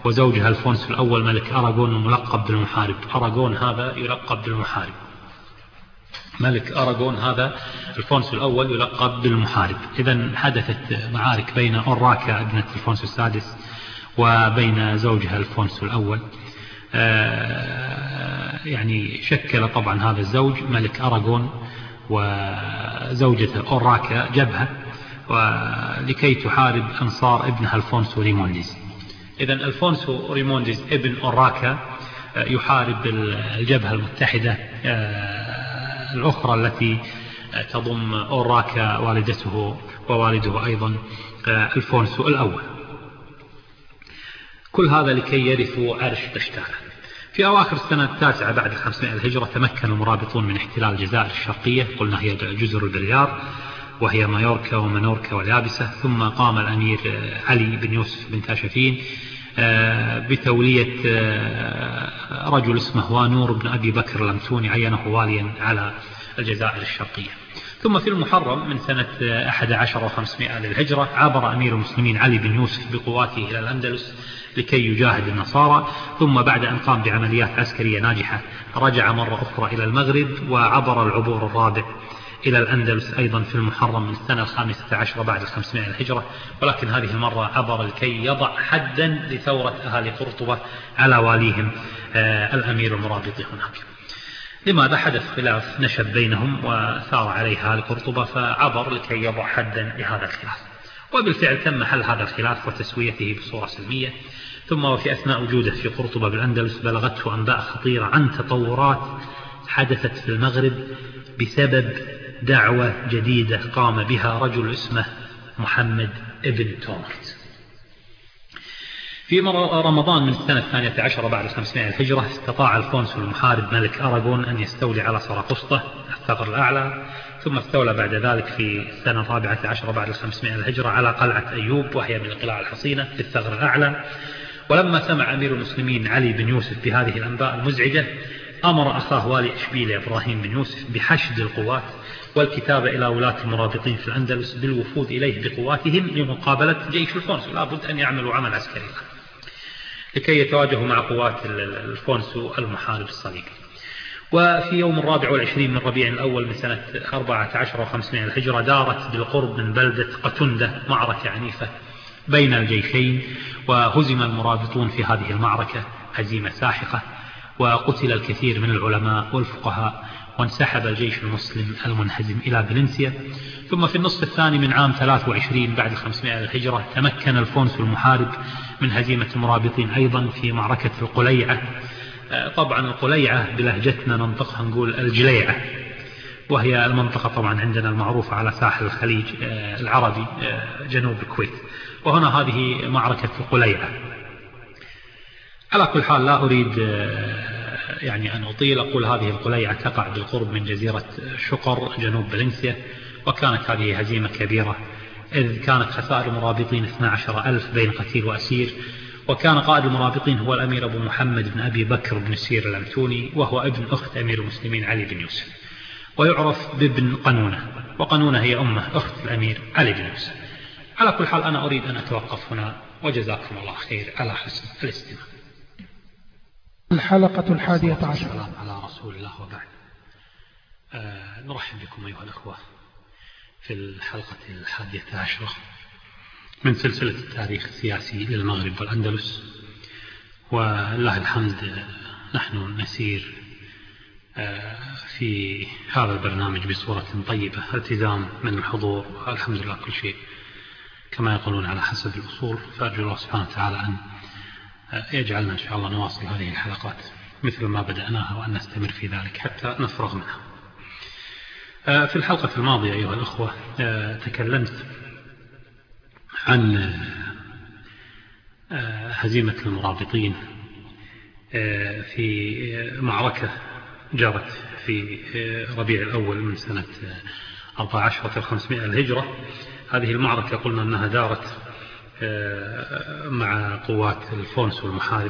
وزوجها الفونسو الأول ملك أراغون الملقب بالمحارب. أراغون هذا يلقب بالمحارب، ملك أراغون هذا الفونسو الأول يلقب بالمحارب. إذن حدثت معارك بين أوراكا ابنة الفونسو السادس وبين زوجها الفونسو الأول. يعني شكل طبعا هذا الزوج ملك أراغون وزوجته أوراكا جبهة ولكي تحارب أنصار ابنها الفونسو ريمونديز. إذن الفونسو ريمونديز ابن أوراكا يحارب الجبهة المتحدة الأخرى التي تضم أوراكا والدته ووالده أيضا الفونسو الأول. كل هذا لكي يرثوا عرش بشتارة. في أواخر السنة التاسعة بعد الخمسمائة الهجرة تمكن المرابطون من احتلال الجزائر الشرقية، قلنا هي جزر البليار وهي مايوركا ومنوركا واليابسة. ثم قام الأمير علي بن يوسف بن تاشفين بتولية رجل اسمه وانور بن أبي بكر لمتوني، عينه واليا على الجزائر الشرقية. ثم في المحرم من سنة أحد عشر وخمسمائة للهجرة عبر أمير المسلمين علي بن يوسف بقواته إلى الأندلس لكي يجاهد النصارى. ثم بعد أن قام بعمليات عسكرية ناجحة رجع مرة أخرى إلى المغرب وعبر العبور الرابع إلى الأندلس أيضا في المحرم من السنة الخامسة عشر بعد الخمسمائة الهجرة، ولكن هذه المرة عبر لكي يضع حدا لثورة أهالي قرطبة على واليهم الأمير المرابطي هناك. لماذا؟ حدث خلاف نشب بينهم وثار عليه أهالي قرطبة، فعبر لكي يضع حدا لهذا الخلاف، وبالفعل تم حل هذا الخلاف وتسويته بصورة سلمية. ثم وفي أثناء وجوده في قرطبة بالأندلس بلغته أنباء خطيرة عن تطورات حدثت في المغرب بسبب دعوة جديدة قام بها رجل اسمه محمد ابن تومرت. في رمضان من السنة الثانية عشر بعد الخمسمائة الهجرة استطاع الفونسو المحارب ملك أراغون أن يستولي على سراقسطة الثغر الأعلى، ثم استولى بعد ذلك في السنة الرابعة عشر بعد الخمسمائة الهجرة على قلعة أيوب وهي من القلاع الحصينة في الثغر الأعلى. ولما سمع أمير المسلمين علي بن يوسف بهذه الأنباء المزعجة أمر أخاه والي إشبيلية إبراهيم بن يوسف بحشد القوات والكتابة إلى ولاة المرابطين في الأندلس بالوفود إليه بقواتهم لمقابلة جيش الفونسو. لا بد أن يعملوا عمل عسكري لكي يتواجهوا مع قوات الفونسو المحارب الصليبي. وفي يوم الرابع والعشرين من ربيع الأول من سنة أربعة عشر وخمسمائة الهجرة دارت بالقرب من بلدة قتندة معركة عنيفة بين الجيشين، وهزم المرابطون في هذه المعركة هزيمة ساحقة، وقتل الكثير من العلماء والفقهاء، وانسحب الجيش المسلم المنهزم إلى فالنسيا. ثم في النصف الثاني من عام ثلاثة وعشرين بعد الخمسمائة الهجرة تمكن الفونسو المحارب من هزيمة المرابطين أيضا في معركة القليعة. طبعا القليعة بلهجتنا ننطقها نقول الجليعة، وهي المنطقة طبعا عندنا المعروفة على ساحل الخليج العربي جنوب الكويت، وهنا هذه معركة القليعة. على كل حال لا أريد يعني أن أطيل، أقول هذه القليعة تقع بالقرب من جزيرة شقر جنوب فالنسيا، وكانت هذه هزيمة كبيرة إذ كانت خسائر المرابطين اثني عشر ألف بين قتيل وأسير، وكان قائد المرابطين هو الأمير أبو محمد بن أبي بكر بن سير اللمتوني، وهو ابن أخت أمير المسلمين علي بن يوسف، ويعرف بابن قنونة، وقنونة هي أمه أخت الأمير علي بن يوسف. على كل حال أنا أريد أن أتوقف هنا، وجزاكم الله خير على حسن الاستماع. الحلقة الحادية عشر. السلام على رسول الله وبعد. آه نرحب بكم أيها الأخوة في الحلقة الحادية عشرة من سلسلة التاريخ السياسي للمغرب والأندلس، ولله الحمد نحن نسير في هذا البرنامج بصورة طيبة، التزام من الحضور، الحمد لله كل شيء كما يقولون على حسب الأصول. فأرجو الله سبحانه وتعالى أن يجعلنا إن شاء الله نواصل هذه الحلقات مثل ما بدأناها، وأن نستمر في ذلك حتى نفرغ منها. في الحلقة الماضية أيها الأخوة تكلمت عن هزيمة المرابطين في معركة جرت في ربيع الأول من سنة أربعة عشر وخمسمائة الهجرة. هذه المعركة قلنا أنها دارت مع قوات الفونسو المحارب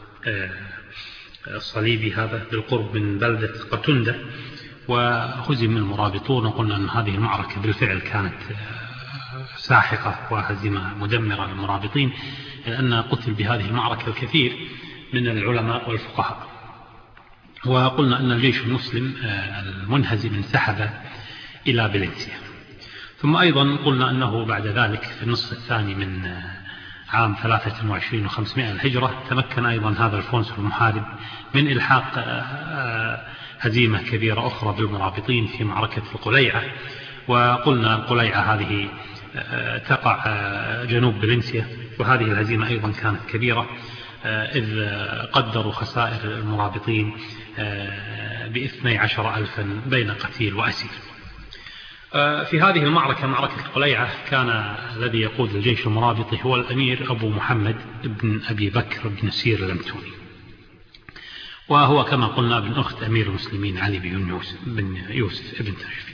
الصليبي هذا بالقرب من بلدة قتندة، وهزم المرابطون، وقلنا أن هذه المعركة بالفعل كانت ساحقة وهزيمة مدمرة للمرابطين، لأن قتل بهذه المعركة الكثير من العلماء والفقهاء. وقلنا أن الجيش المسلم المنهزم انسحب إلى فالنسيا. ثم أيضا قلنا أنه بعد ذلك في النصف الثاني من عام ثلاثة وعشرين وخمسمائة الهجرة تمكن أيضا هذا الفونسو المحارب من إلحاق هزيمة كبيرة أخرى بالمرابطين في معركة القليعة. وقلنا القليعة هذه تقع جنوب فالنسيا، وهذه الهزيمة أيضا كانت كبيرة، إذ قدروا خسائر المرابطين باثني عشر ألفا بين قتيل وأسير. في هذه المعركة، معركة القليعة، كان الذي يقود الجيش المرابطي هو الأمير أبو محمد بن أبي بكر بن سير اللمتوني، وهو كما قلنا ابن أخت أمير المسلمين علي بن يوسف بن تاشفين.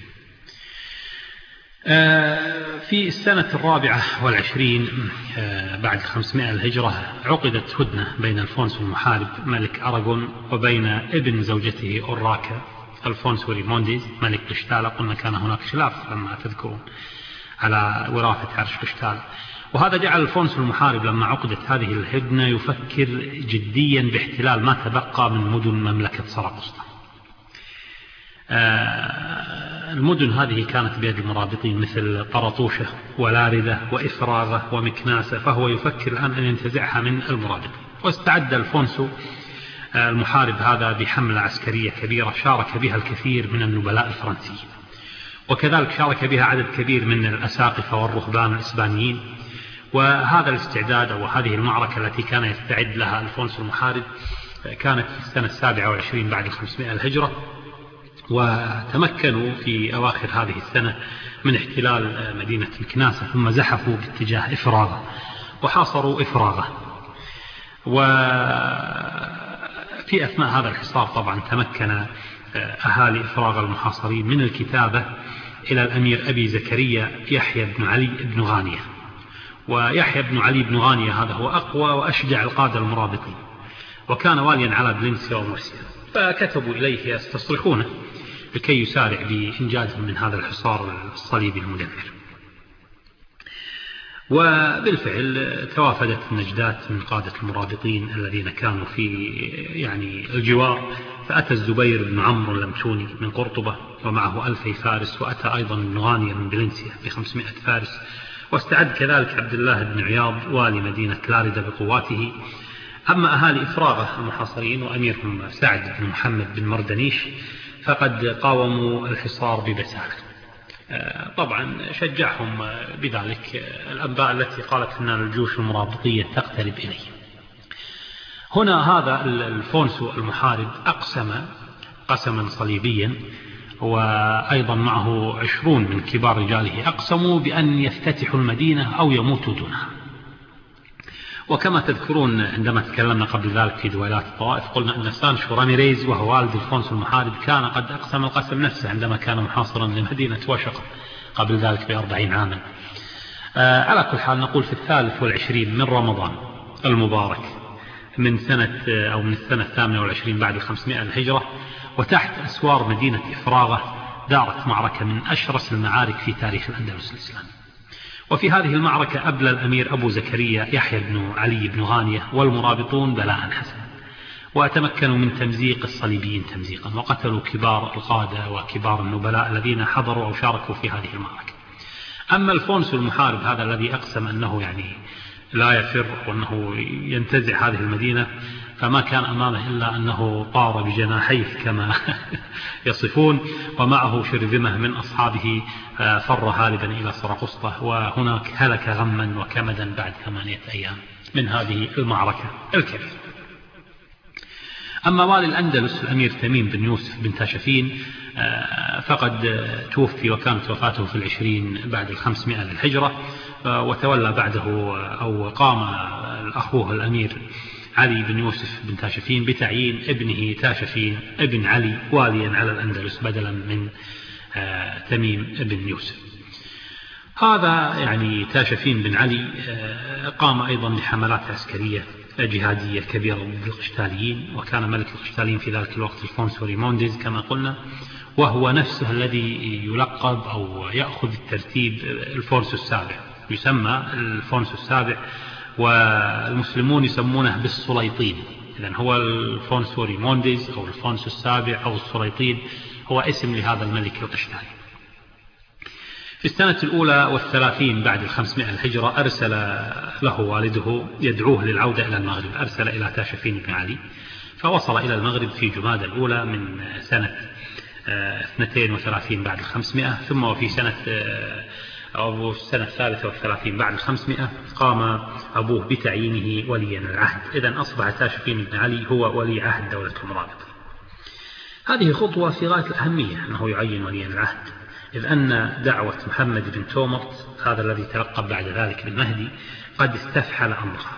في السنة الرابعة والعشرين بعد خمسمائة الهجرة عقدت هدنة بين الفونسو المحارب ملك أراغون وبين ابن زوجته أوراكا الفونسو ريمونديز ملك قشتالة. قلنا كان هناك خلاف لما تذكرون على وراثة عرش قشتالة، وهذا جعل الفونسو المحارب لما عقدت هذه الهدنة يفكر جديا باحتلال ما تبقى من مدن مملكة سرقسطة. المدن هذه كانت بيد المرابطين مثل طرطوشة ولاردة وإفراغة ومكناسة، فهو يفكر الآن أن ينتزعها من المرابطين. واستعد الفونسو المحارب هذا بحملة عسكرية كبيرة شارك بها الكثير من النبلاء الفرنسيين، وكذلك شارك بها عدد كبير من الأساقفة والرهبان الإسبانيين. وهذا الاستعداد أو هذه المعركة التي كان يستعد لها الفونسو المحارب كانت في السنة السابعة والعشرين بعد خمسمائة الهجرة، وتمكنوا في أواخر هذه السنة من احتلال مدينة مكناسة، ثم زحفوا باتجاه إفراغة وحاصروا إفراغة. وفي أثناء هذا الحصار طبعا تمكن أهالي إفراغ المحاصرين من الكتابة إلى الأمير أبي زكريا يحيى بن علي بن غانية. ويحيى بن علي بن غانية هذا هو أقوى وأشجع القادة المرابطين، وكان واليا على فالنسيا ومرسيا، فكتبوا إليه يستصلحونه لكي يسارع بإنجازهم من هذا الحصار الصليبي المدمر. وبالفعل توافدت النجدات من قادة المرابطين الذين كانوا في يعني الجوار، فأتى الزبير بن عمرو اللمتوني من قرطبة ومعه ألفي فارس، وأتى أيضا ابن غانية من فالنسيا بخمسمائة فارس، واستعد كذلك عبد الله بن عياض والي مدينة لاردة بقواته. أما أهالي إفراغة المحاصرين وأميرهم سعد بن محمد بن مردنيش فقد قاوموا الحصار ببسالة. طبعا شجعهم بذلك الأنباء التي قالت أن الجيوش المرابطية تقترب إليه. هنا هذا الفونسو المحارب أقسم قسما صليبيا، وأيضا معه عشرون من كبار رجاله أقسموا بأن يفتتحوا المدينة أو يموتوا دونها. وكما تذكرون عندما تكلمنا قبل ذلك في دويلات الطوائف قلنا أن سانشو راميريز وهو والد الفونسو المحارب كان قد أقسم القسم نفسه عندما كان محاصرا لمدينة وشق قبل ذلك بأربعين عاما. آه على كل حال نقول في الثالث والعشرين من رمضان المبارك من سنة أو من السنة الثامنة والعشرين بعد خمسمائة الهجرة، وتحت أسوار مدينة إفراغة دارت معركة من أشرس المعارك في تاريخ الأندلس الإسلامي. وفي هذه المعركة أبلى الأمير أبو زكريا يحيى بن علي بن غانية والمرابطون بلاء حسنا، وتمكنوا من تمزيق الصليبيين تمزيقا، وقتلوا كبار القادة وكبار النبلاء الذين حضروا أو شاركوا في هذه المعركة. أما الفونسو المحارب هذا الذي أقسم أنه يعني لا يفر وأنه ينتزع هذه المدينة، فما كان أمامه إلا أنه طار بجناحيه كما يصفون، ومعه شرذمة من أصحابه فر هاربا إلى سرقسطة، وهناك هلك غما وكمدا بعد ثمانية أيام من هذه المعركة الكبيرة. أما والي الأندلس الأمير تميم بن يوسف بن تاشفين فقد توفي، وكانت وفاته في العشرين بعد الخمسمائة للهجرة، وتولى بعده أو قام أخوه الأمير علي بن يوسف بن تاشفين بتعيين ابنه تاشفين ابن علي واليا على الأندلس بدلا من تميم بن يوسف. هذا يعني تاشفين بن علي قام أيضا بحملات عسكرية جهادية كبيرة ضد القشتاليين، وكان ملك القشتاليين في ذلك الوقت الفونسو ريمونديز كما قلنا، وهو نفسه الذي يلقب أو يأخذ الترتيب الفونس السابع، يسمى الفونس السابع، والمسلمون يسمونه بالسليطين. إذن هو الفونس ريمونديز أو الفونس السابع أو السليطين هو اسم لهذا الملك القشتالي. في السنة الأولى والثلاثين بعد الخمسمائة الهجرة أرسل له والده يدعوه للعودة إلى المغرب، أرسل إلى تاشفين بن علي، فوصل إلى المغرب في جمادى الأولى من سنة اثنتين وثلاثين بعد الخمسمائة، ثم وفي سنة أو السنة الثالثة والثلاثين بعد الخمسمائة قام أبوه بتعيينه وليا العهد. إذن أصبح تاشفين بن علي هو ولي عهد دولة المرابط. هذه خطوة في غاية الأهمية أنه يعين وليا العهد، إذ أن دعوة محمد بن تومرت هذا الذي تلقب بعد ذلك بالمهدي قد استفحل أمرها،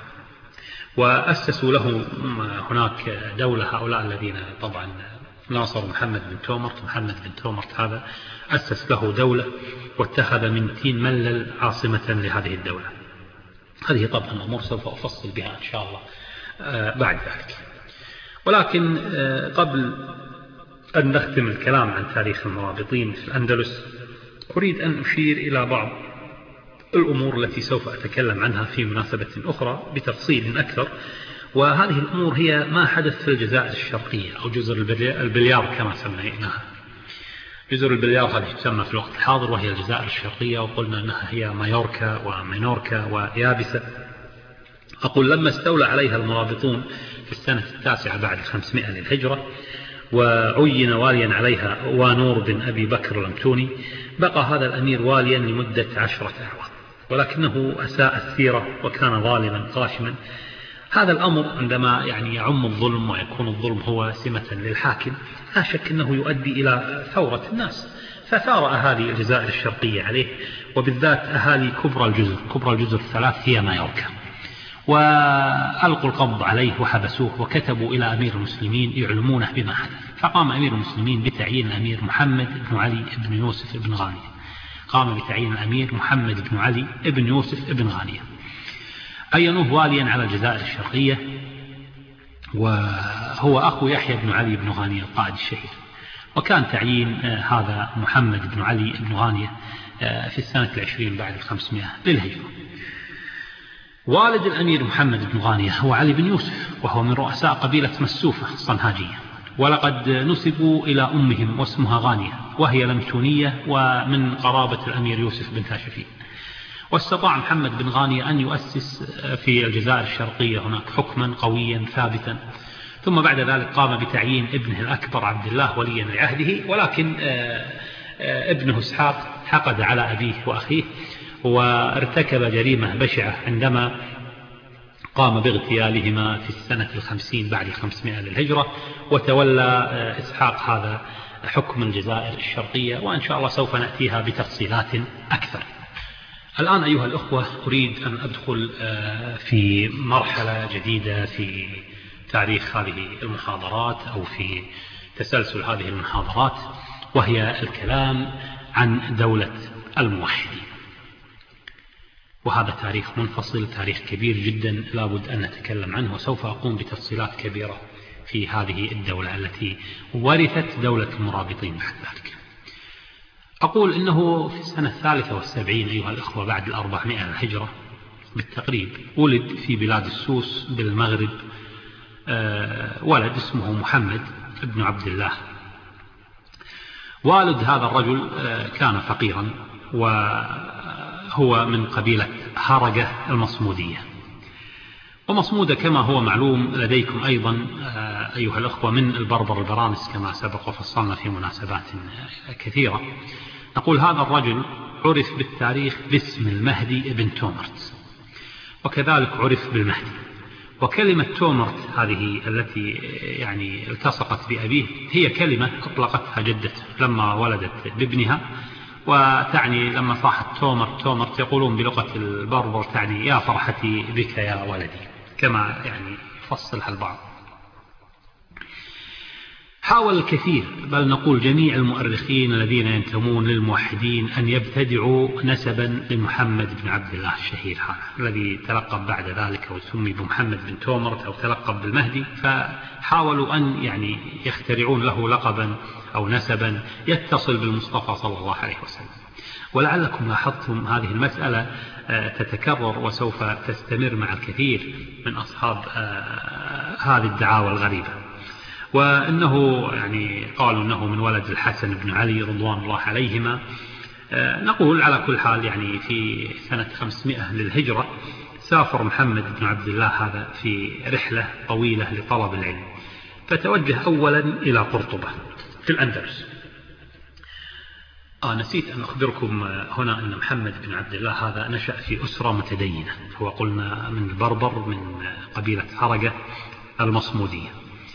وأسسوا له هناك دولة. هؤلاء الذين طبعا ناصروا محمد بن تومرت، محمد بن تومرت هذا أسس له دولة واتخذ من تين ملل عاصمة لهذه الدولة. هذه طبعا أمور سوف أفصل بها إن شاء الله بعد ذلك، ولكن قبل أن نختم الكلام عن تاريخ المرابطين في الأندلس أريد أن أشير إلى بعض الأمور التي سوف أتكلم عنها في مناسبة أخرى بتفصيل أكثر، وهذه الأمور هي ما حدث في الجزائر الشرقية أو جزر البليار كما سميناها. جزر البليار هذه تسمى في الوقت الحاضر وهي الجزائر الشرقية، وقلنا أنها هي مايوركا ومينوركا ويابسة. أقول لما استولى عليها المرابطون في السنة التاسعة بعد الخمسمائة للهجرة وعين واليا عليها وانور بن أبي بكر الأمتوني، بقى هذا الأمير واليا لمدة عشرة أعوام، ولكنه أساء السيرة وكان ظالما قاشما. هذا الأمر عندما يعني يعم الظلم ويكون الظلم هو سمة للحاكم لا شك أنه يؤدي إلى ثورة الناس، فثار أهالي الجزائر الشرقية عليه، وبالذات أهالي كبرى الجزر. كبرى الجزر الثلاث هي مايوركا، وألقوا القبض عليه وحبسوه، وكتبوا إلى أمير المسلمين يعلمونه بما حدث. فقام أمير المسلمين بتعيين الأمير محمد بن علي بن يوسف بن غانية، قام بتعيين الأمير محمد بن علي بن يوسف بن غانية، عينوه واليا على الجزائر الشرقية، وهو أخو يحيى بن علي بن غانية القائد الشهير. وكان تعيين هذا محمد بن علي بن غانية في السنة العشرين بعد الخمسمائة للهجرة. والد الأمير محمد بن غانية هو علي بن يوسف، وهو من رؤساء قبيلة مسوفة الصنهاجية، ولقد نسبوا إلى أمهم واسمها غانية، وهي لمتونية ومن قرابة الأمير يوسف بن تاشفين. واستطاع محمد بن غانية أن يؤسس في الجزائر الشرقية هناك حكما قويا ثابتا، ثم بعد ذلك قام بتعيين ابنه الأكبر عبد الله وليا لعهده، ولكن ابنه اسحاق حقد على أبيه وأخيه وارتكب جريمة بشعة عندما قام باغتيالهما في السنة الخمسين بعد الخمسمائة للهجرة، وتولى إسحاق هذا حكم الجزائر الشرقية، وإن شاء الله سوف نأتيها بتفصيلات أكثر. الآن أيها الأخوة أريد أن أدخل في مرحلة جديدة في تاريخ هذه المحاضرات أو في تسلسل هذه المحاضرات، وهي الكلام عن دولة الموحدين. وهذا تاريخ منفصل، تاريخ كبير جدا لابد أن نتكلم عنه، وسوف أقوم بتفصيلات كبيرة في هذه الدولة التي ورثت دولة المرابطين بعد ذلك. أقول إنه في السنة الثالثة والسبعين أيها الأخوة بعد الأربعمائة الهجرة بالتقريب ولد في بلاد السوس بالمغرب ولد اسمه محمد بن عبد الله. والد هذا الرجل كان فقيرا، وهو من قبيلة هرجة المصمودية. ومصمودة كما هو معلوم لديكم أيضا أيها الأخوة من البربر البرانس كما سبق وفصلنا في مناسبات كثيرة. نقول هذا الرجل عرف بالتاريخ باسم المهدي ابن تومرت، وكذلك عرف بالمهدي. وكلمة تومرت هذه التي يعني التصقت بأبيه هي كلمة أطلقتها جدته لما ولدت بابنها، وتعني لما صاحت تومر تومرت يقولون بلغة البربر تعني يا فرحتي بك يا ولدي، كما يعني فصلها البعض. حاول الكثير، بل نقول جميع المؤرخين الذين ينتمون للموحدين أن يبتدعوا نسبا لمحمد بن عبد الله الشهير هذا الذي تلقب بعد ذلك وسمي بمحمد بن تومرت أو تلقب بالمهدي، فحاولوا أن يعني يخترعون له لقبا أو نسبا يتصل بالمصطفى صلى الله عليه وسلم. ولعلكم لاحظتم هذه المسألة تتكرر وسوف تستمر مع الكثير من أصحاب هذه الدعاوى الغريبة. وأنه يعني قالوا أنه من ولد الحسن بن علي رضوان الله عليهما. نقول على كل حال يعني في سنة خمسمائة للهجرة سافر محمد بن عبد الله هذا في رحلة طويلة لطلب العلم، فتوجه أولا إلى قرطبة في الأندلس. آه نسيت أن أخبركم هنا أن محمد بن عبد الله هذا نشأ في أسرة متدينة، هو قلنا من البربر من قبيلة هرقة المصمودية،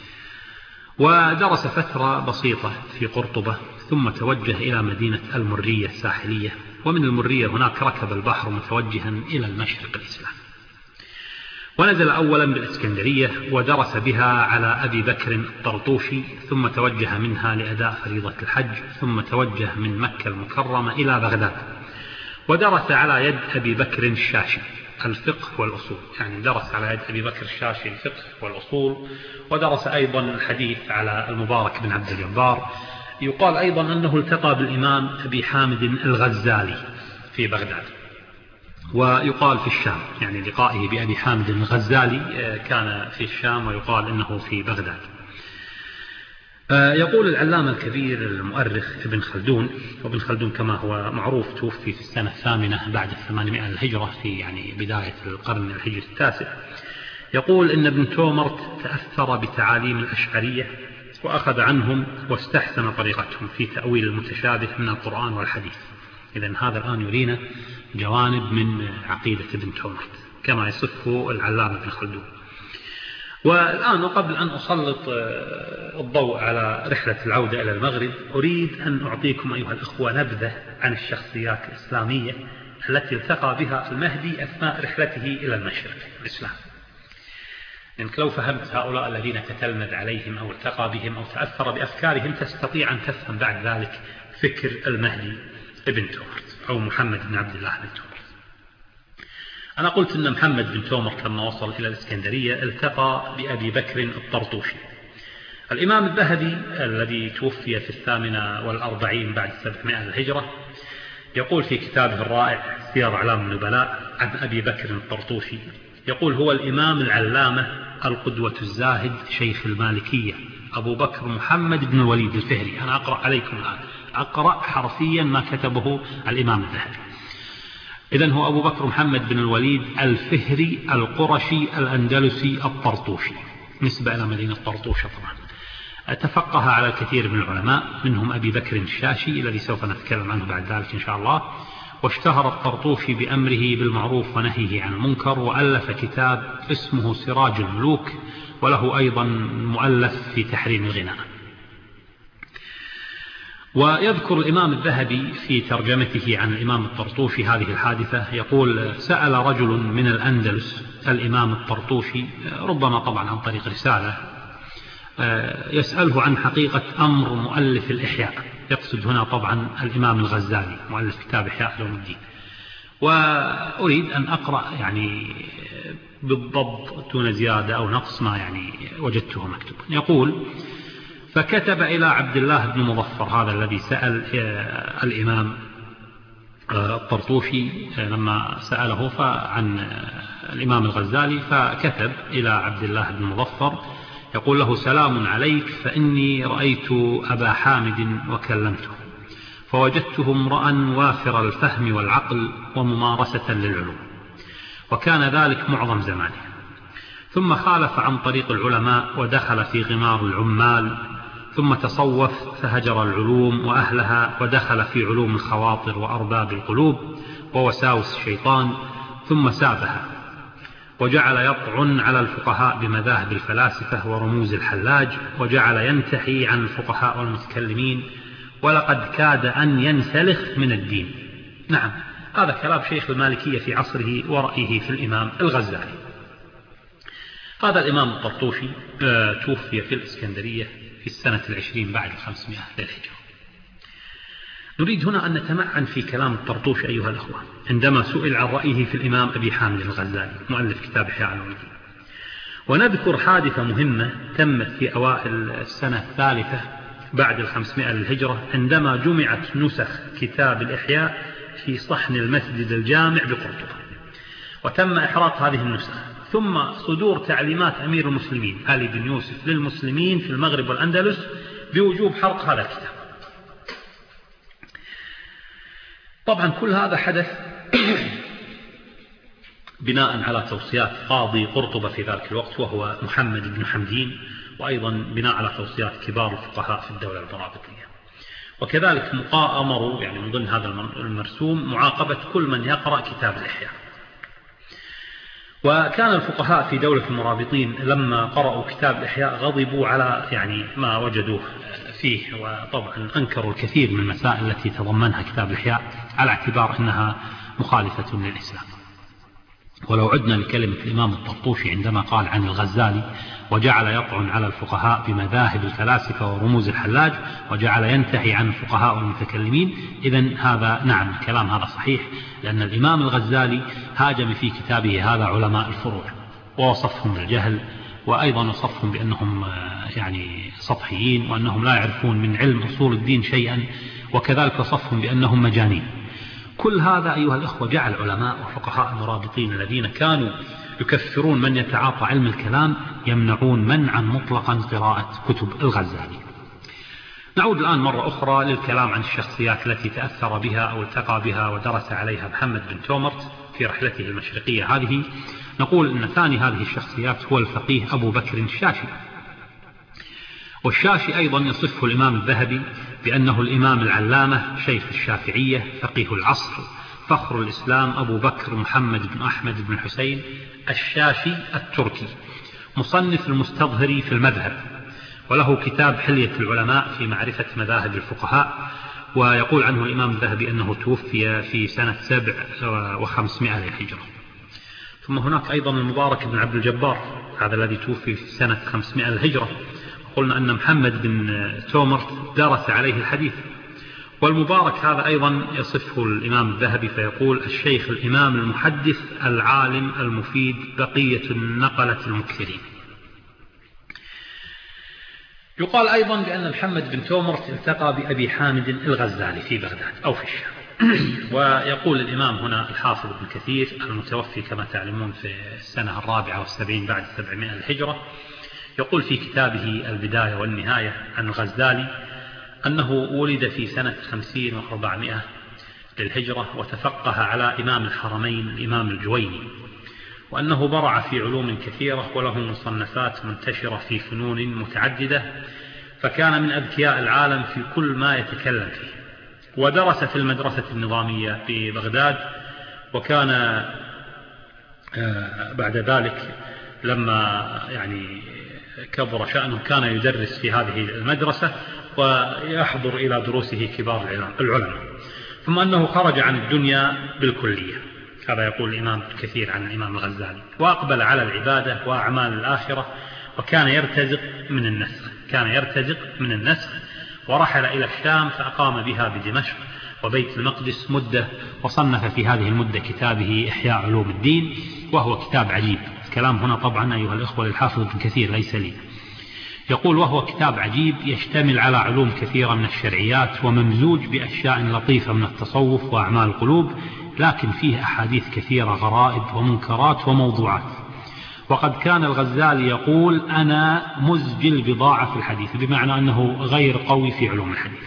ودرس فترة بسيطة في قرطبة ثم توجه إلى مدينة المرية الساحلية، ومن المرية هناك ركب البحر متوجها إلى المشرق الإسلامي، ونزل أولا بالإسكندرية ودرس بها على أبي بكر الطرطوشي، ثم توجه منها لأداء فريضة الحج، ثم توجه من مكة المكرمة إلى بغداد ودرس على يد أبي بكر الشاشي الفقه والأصول، يعني درس على يد أبي بكر الشاشي الفقه والأصول، ودرس أيضا الحديث على المبارك بن عبد الجبار. يقال أيضا أنه التقى بالإمام أبي حامد الغزالي في بغداد، ويقال في الشام، يعني لقائه بأبي حامد الغزالي كان في الشام ويقال أنه في بغداد. يقول العلامة الكبير المؤرخ ابن خلدون، وابن خلدون كما هو معروف توفي في السنة الثامنة بعد الثمانمائة الهجرة في يعني بداية القرن الهجري التاسع، يقول إن ابن تومرت تأثر بتعاليم الأشعرية وأخذ عنهم واستحسن طريقتهم في تأويل المتشابه من القرآن والحديث. إذن هذا الآن يرينا جوانب من عقيدة ابن تومرت كما يصفه العلامة ابن خلدون. والآن وقبل أن أسلط الضوء على رحلة العودة إلى المغرب، أريد أن أعطيكم أيها الأخوة نبذة عن الشخصيات الإسلامية التي التقى بها المهدي أثناء رحلته إلى المشرق الإسلام. لأنك لو فهمت هؤلاء الذين تتلمذ عليهم أو التقى بهم أو تأثر بأفكارهم تستطيع أن تفهم بعد ذلك فكر المهدي ابن تومرت أو محمد بن عبد الله بن تومرت. أنا قلت أن محمد بن تومرت لما وصل إلى الإسكندرية التقى بأبي بكر الطرطوشي. الإمام الذهبي الذي توفي في الثامنة والأربعين بعد سبعمائة الهجرة يقول في كتابه الرائع سير أعلام النبلاء عن أبي بكر الطرطوشي، يقول هو الإمام العلامة القدوة الزاهد شيخ المالكية أبو بكر محمد بن الوليد الفهري. أنا أقرأ عليكم الآن، أقرأ حرفيا ما كتبه الإمام الذهبي. إذن هو أبو بكر محمد بن الوليد الفهري القرشي الأندلسي الطرطوشي، نسبة إلى مدينة طرطوشة طبعا. تفقه على الكثير من العلماء منهم أبي بكر الشاشي الذي سوف نتكلم عنه بعد ذلك إن شاء الله. واشتهر الطرطوشي بأمره بالمعروف ونهيه عن المنكر، وألف كتاب اسمه سراج الملوك، وله أيضا مؤلف في تحريم الغناء. ويذكر الإمام الذهبي في ترجمته عن الإمام الطرطوشي هذه الحادثة، يقول سأل رجل من الأندلس الإمام الطرطوشي، ربما طبعا عن طريق رسالة، يسأله عن حقيقة أمر مؤلف الإحياء، يقصد هنا طبعا الإمام الغزالي مؤلف كتاب إحياء علوم الدين. وأريد أن أقرأ يعني بالضبط دون زيادة أو نقص ما يعني وجدته مكتوبا. يقول فكتب إلى عبد الله بن مظفر، هذا الذي سأل الإمام الطرطوشي لما سأله عن الإمام الغزالي، فكتب إلى عبد الله بن مظفر يقول له سلام عليك، فإني رأيت أبا حامد وكلمته فوجدته امرأ وافر الفهم والعقل وممارسة للعلوم، وكان ذلك معظم زمانه، ثم خالف عن طريق العلماء ودخل في غمار العمال، ثم تصوف فهجر العلوم وأهلها ودخل في علوم الخواطر وأرباب القلوب ووساوس الشيطان، ثم سابها وجعل يطعن على الفقهاء بمذاهب الفلاسفة ورموز الحلاج، وجعل ينتحي عن الفقهاء والمتكلمين، ولقد كاد أن ينسلخ من الدين. نعم، هذا كلام شيخ المالكية في عصره ورأيه في الإمام الغزالي. هذا الإمام الطرطوشي توفي في الإسكندرية في السنة العشرين بعد الخمسمائة للهجرة. نريد هنا أن نتمعن في كلام الطرطوش أيها الأخوة عندما سئل عن رأيه في الإمام أبي حامد الغزالي مؤلف كتاب إحياء علوم الدين، ونذكر حادثة مهمة تمت في أوائل السنة الثالثة بعد الخمسمائة للهجرة عندما جمعت نسخ كتاب الإحياء في صحن المسجد الجامع بقرطبة، وتم إحراق هذه النسخ، ثم صدور تعليمات أمير المسلمين علي بن يوسف للمسلمين في المغرب والأندلس بوجوب حرق هذا الكتاب. طبعا كل هذا حدث بناء على توصيات قاضي قرطبة في ذلك الوقت وهو محمد بن حمدين، وأيضا بناء على توصيات كبار الفقهاء في الدولة المرابطية. وكذلك أمروا يعني من ضمن هذا المرسوم معاقبة كل من يقرأ كتاب الإحياء. وكان الفقهاء في دولة المرابطين لما قرأوا كتاب الإحياء غضبوا على يعني ما وجدوه فيه، وطبعا أنكروا الكثير من المسائل التي تضمنها كتاب الإحياء على اعتبار أنها مخالفة للإسلام. ولو عدنا لكلمة الإمام الطرطوشي عندما قال عن الغزالي وجعل يطعن على الفقهاء بمذاهب الفلاسفة ورموز الحلاج وجعل ينتهي عن الفقهاء والمتكلمين، إذن هذا نعم الكلام هذا صحيح، لأن الإمام الغزالي هاجم في كتابه هذا علماء الفروع ووصفهم بالجهل، وأيضا وصفهم بأنهم يعني سطحيين وأنهم لا يعرفون من علم أصول الدين شيئا، وكذلك وصفهم بأنهم مجانين. كل هذا أيها الأخوة جعل علماء وفقهاء المرابطين الذين كانوا يكفرون من يتعاطى علم الكلام يمنعون منعا مطلقا قراءة كتب الغزالي. نعود الآن مرة أخرى للكلام عن الشخصيات التي تأثر بها أو التقى بها ودرس عليها محمد بن تومرت في رحلته المشرقية هذه. نقول أن ثاني هذه الشخصيات هو الفقيه أبو بكر الشاشي. والشاشي أيضا يصفه الإمام الذهبي بأنه الإمام العلامة شيخ الشافعية فقيه العصر فخر الإسلام أبو بكر محمد بن أحمد بن حسين الشاشي التركي، مصنف المستظهري في المذهب، وله كتاب حلية العلماء في معرفة مذاهب الفقهاء. ويقول عنه الإمام الذهبي أنه توفي في سنة سبع وخمسمائة للهجرة. ثم هناك أيضا المبارك بن عبد الجبار، هذا الذي توفي في سنة خمسمائة للهجرة. قلنا أن محمد بن تومرت درس عليه الحديث. والمبارك هذا أيضا يصفه الإمام الذهبي فيقول الشيخ الإمام المحدث العالم المفيد بقية النقلة المكثرين. يقال أيضا بأن محمد بن تومرت التقى بأبي حامد الغزالي في بغداد أو في الشام. ويقول الإمام هنا الحافظ ابن كثير المتوفي كما تعلمون في السنة الرابعة والسبعين بعد سبعمائة الهجرة، يقول في كتابه البداية والنهاية عن الغزالي أنه ولد في سنة خمسين وأربعمائة للهجرة وتفقه على إمام الحرمين الإمام الجويني، وأنه برع في علوم كثيرة وله مصنفات منتشرة في فنون متعددة، فكان من أذكياء العالم في كل ما يتكلم فيه. ودرس في المدرسة النظامية في بغداد، وكان بعد ذلك لما يعني كبر شأنه كان يدرس في هذه المدرسة ويحضر إلى دروسه كبار العلماء، ثم أنه خرج عن الدنيا بالكلية. هذا يقول الإمام كثير عن الإمام الغزالي. وأقبل على العبادة وأعمال الآخرة، وكان يرتزق من النسخ كان يرتزق من النسخ ورحل إلى الشام فأقام بها بدمشق وبيت المقدس مدة، وصنف في هذه المدة كتابه إحياء علوم الدين، وهو كتاب عجيب. الكلام هنا طبعا أيها الإخوة للحافظ ابن كثير ليس لي. يقول وهو كتاب عجيب يشتمل على علوم كثيرة من الشرعيات وممزوج بأشياء لطيفة من التصوف وأعمال القلوب، لكن فيه أحاديث كثيرة غرائب ومنكرات وموضوعات. وقد كان الغزالي يقول أنا مزج البضاعة في الحديث، بمعنى أنه غير قوي في علوم الحديث.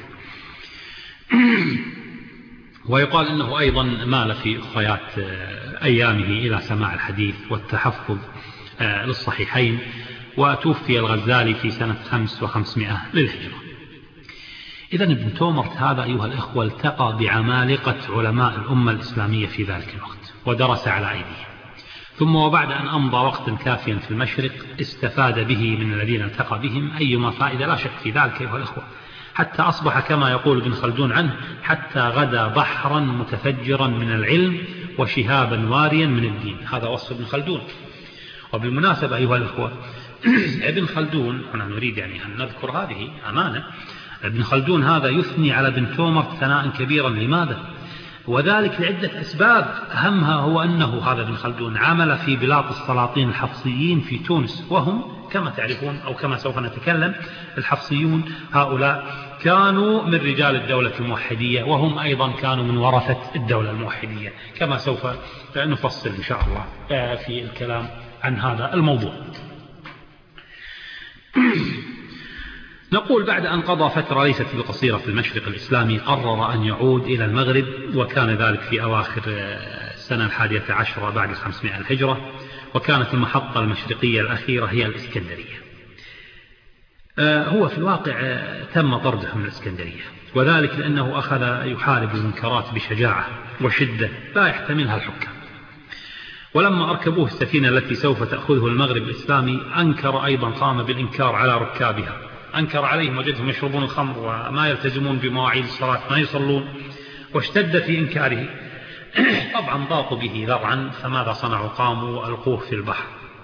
ويقال أنه أيضا مال في أخريات أيامه إلى سماع الحديث والتحفظ للصحيحين، وتوفي الغزالي في سنة خمس وخمسمائة للهجرة. إذن ابن تومرت هذا أيها الإخوة التقى بعمالقة علماء الأمة الإسلامية في ذلك الوقت ودرس على أيديهم، ثم وبعد أن أمضى وقتا كافيا في المشرق استفاد به من الذين التقى بهم أيما فائدة لا شك في ذلك أيها الإخوة، حتى أصبح كما يقول ابن خلدون عنه حتى غدا بحرا متفجرا من العلم وشهابا واريا من الدين. هذا وصف ابن خلدون. وبالمناسبة أيها الإخوة ابن خلدون، أنا نريد يعني أن نذكر هذه أمانة، ابن خلدون هذا يثني على بن تومرت ثناء كبيرا. لماذا؟ وذلك لعدة أسباب، أهمها هو أنه هذا ابن خلدون عمل في بلاط السلاطين الحفصيين في تونس، وهم كما تعرفون أو كما سوف نتكلم الحفصيون هؤلاء كانوا من رجال الدولة الموحدية، وهم أيضا كانوا من ورثة الدولة الموحدية، كما سوف نفصل إن شاء الله في الكلام عن هذا الموضوع. نقول بعد أن قضى فترة ليست بقصيرة في المشرق الإسلامي قرر أن يعود إلى المغرب، وكان ذلك في أواخر السنة الحادية عشرة بعد الخمسمائة الهجرة، وكانت المحطة المشرقية الأخيرة هي الإسكندرية. هو في الواقع تم طرده من الإسكندرية، وذلك لأنه أخذ يحارب المنكرات بشجاعة وشدة لا يحتملها الحكام. ولما أركبوه السفينة التي سوف تأخذه المغرب الإسلامي أنكر أيضا، قام بالإنكار على ركابها، أنكر عليهم، وجدهم يشربون الخمر وما يلتزمون بمواعيد الصلاة، ما يصلون، واشتد في إنكاره. طبعا ضاقوا به ذرعا، فماذا صنعوا؟ قاموا ألقوه في البحر.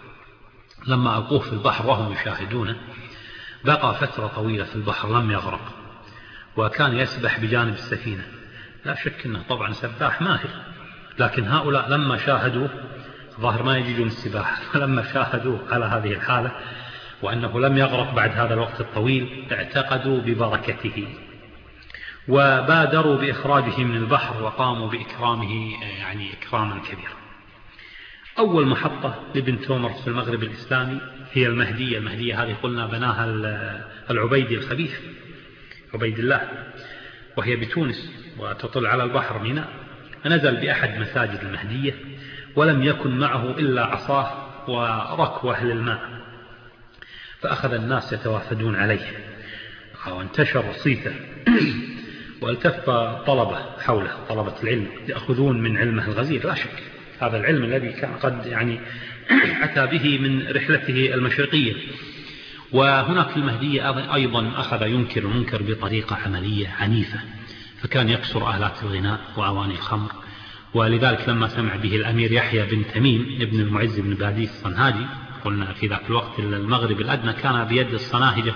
لما ألقوه في البحر وهم يشاهدونه بقى فترة طويلة في البحر لم يغرق، وكان يسبح بجانب السفينة. لا شك أنه طبعا سباح ماهر، لكن هؤلاء لما شاهدوه ظاهر ما يجيجون السباحة، فلما شاهدوه على هذه الحالة وأنه لم يغرق بعد هذا الوقت الطويل اعتقدوا ببركته، وبادروا بإخراجه من البحر وقاموا بإكرامه يعني إكراما كبيرا. أول محطة لابن تومرت في المغرب الإسلامي هي المهدية. المهدية هذه قلنا بناها العبيدي الخبيث عبيد الله، وهي بتونس وتطل على البحر ميناء. نزل بأحد مساجد المهدية ولم يكن معه إلا عصاه وركوة للماء، فأخذ الناس يتوافدون عليه وانتشر صيته، والتف طلبة حوله، طلبة العلم يأخذون من علمه الغزير. لا شك هذا العلم الذي كان قد يعني أتى به من رحلته المشرقية. وهناك في المهدية أيضا أخذ ينكر المنكر بطريقة عملية عنيفة، فكان يكسر آلات الغناء وأواني الخمر. ولذلك لما سمع به الأمير يحيى بن تميم ابن المعز بن باديس الصنهاجي، قلنا في ذاك الوقت المغرب الأدنى كان بيد الصناهجة،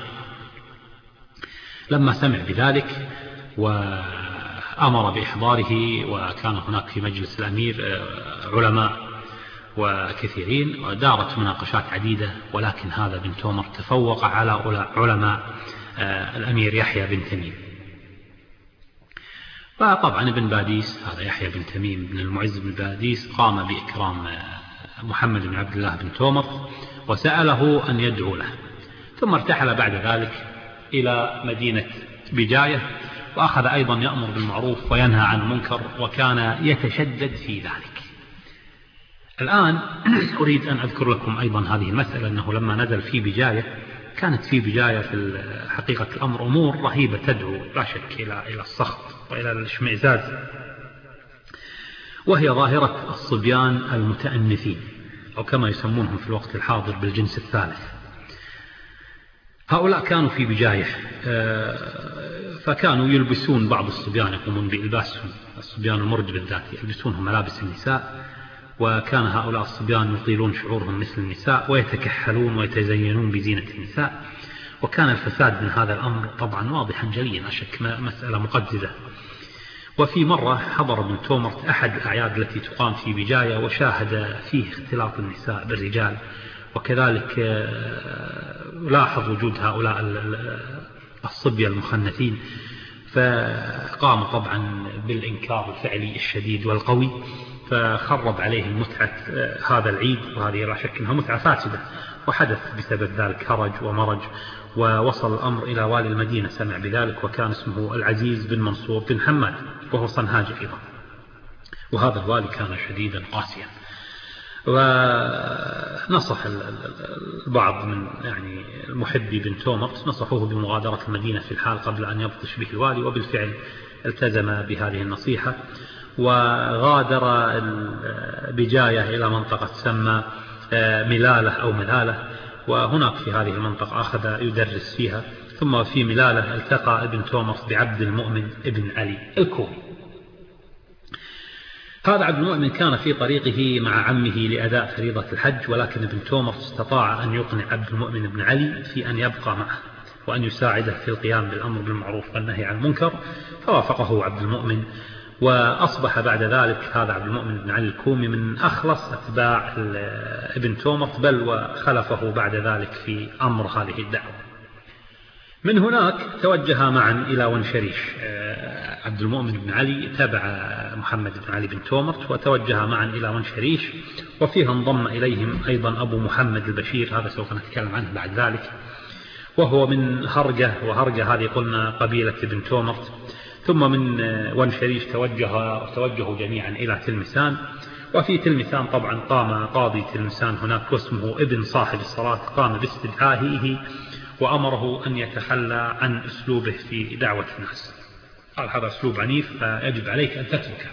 لما سمع بذلك وأمر بإحضاره، وكان هناك في مجلس الأمير علماء وكثيرين، ودارت مناقشات عديدة، ولكن هذا بن تومرت تفوق على علماء الأمير يحيى بن تميم. فطبعا ابن باديس هذا يحيى بن تميم بن المعز بن باديس قام بإكرام محمد بن عبد الله بن تومرت وسأله أن يدعو له، ثم ارتحل بعد ذلك إلى مدينة بجاية، وأخذ أيضا يأمر بالمعروف وينهى عن المنكر، وكان يتشدد في ذلك. الآن أريد أن أذكر لكم أيضا هذه المسألة، أنه لما نزل في بجاية كانت في بجاية في حقيقة الأمر أمور رهيبة تدعو لا شك إلى إلى السخط وإلى الاشمئزاز، وهي ظاهرة الصبيان المتأنثين، أو كما يسمونهم في الوقت الحاضر بالجنس الثالث. هؤلاء كانوا في بجاية، فكانوا يلبسون بعض الصبيان يقومون بإلباسهم، الصبيان المرد بالذات يلبسونهم ملابس النساء، وكان هؤلاء الصبيان يطيلون شعورهم مثل النساء ويتكحلون ويتزينون بزينة النساء، وكان الفساد من هذا الأمر طبعا واضحا جليا، لا شك مسألة مقززة. وفي مرة حضر ابن تومرت أحد الأعياد التي تقام في بجاية، وشاهد فيه اختلاط النساء بالرجال، وكذلك لاحظ وجود هؤلاء الصبية المخنثين، فقام طبعا بالإنكار الفعلي الشديد والقوي، فخرب عليهم متعة هذا العيد، وهذه لا شك أنها متعة فاسدة، وحدث بسبب ذلك هرج ومرج، ووصل الأمر إلى والي المدينة سمع بذلك، وكان اسمه العزيز بن منصور بن حماد، وهو صنهاجي أيضا، وهذا الوالي كان شديدا قاسيا. ونصح البعض من يعني المحبي بن تومرت نصحوه بمغادرة المدينة في الحال قبل أن يبطش به الوالي، وبالفعل التزم بهذه النصيحة، وغادر بجاية إلى منطقة تسمى ملالة أو ملالة، وهناك في هذه المنطقة أخذ يدرس فيها. ثم في ملالة التقى ابن تومرت بعبد المؤمن ابن علي الكوفي. هذا عبد المؤمن كان في طريقه مع عمه لأداء فريضة الحج، ولكن ابن تومرت استطاع أن يقنع عبد المؤمن بن علي في أن يبقى معه وأن يساعده في القيام بالأمر بالمعروف والنهي عن المنكر، فوافقه عبد المؤمن، وأصبح بعد ذلك هذا عبد المؤمن بن علي الكومي من أخلص أتباع ابن تومرت، بل وخلفه بعد ذلك في أمر هذه الدعوة. من هناك توجه معا إلى ونشريش. عبد المؤمن بن علي تبع محمد بن علي بن تومرت وتوجه معا إلى ونشريش، وفيها انضم إليهم أيضا أبو محمد البشير، هذا سوف نتكلم عنه بعد ذلك، وهو من هرجة، وهرجة هذه قلنا قبيلة ابن تومرت. ثم من ونشريش توجه توجهوا جميعا إلى تلمسان، وفي تلمسان طبعا قام قاضي تلمسان هناك واسمه ابن صاحب الصلاة، قام باستدعائه وأمره أن يتخلى عن أسلوبه في دعوة الناس، قال هذا أسلوب عنيف فيجب عليك أن تتركه.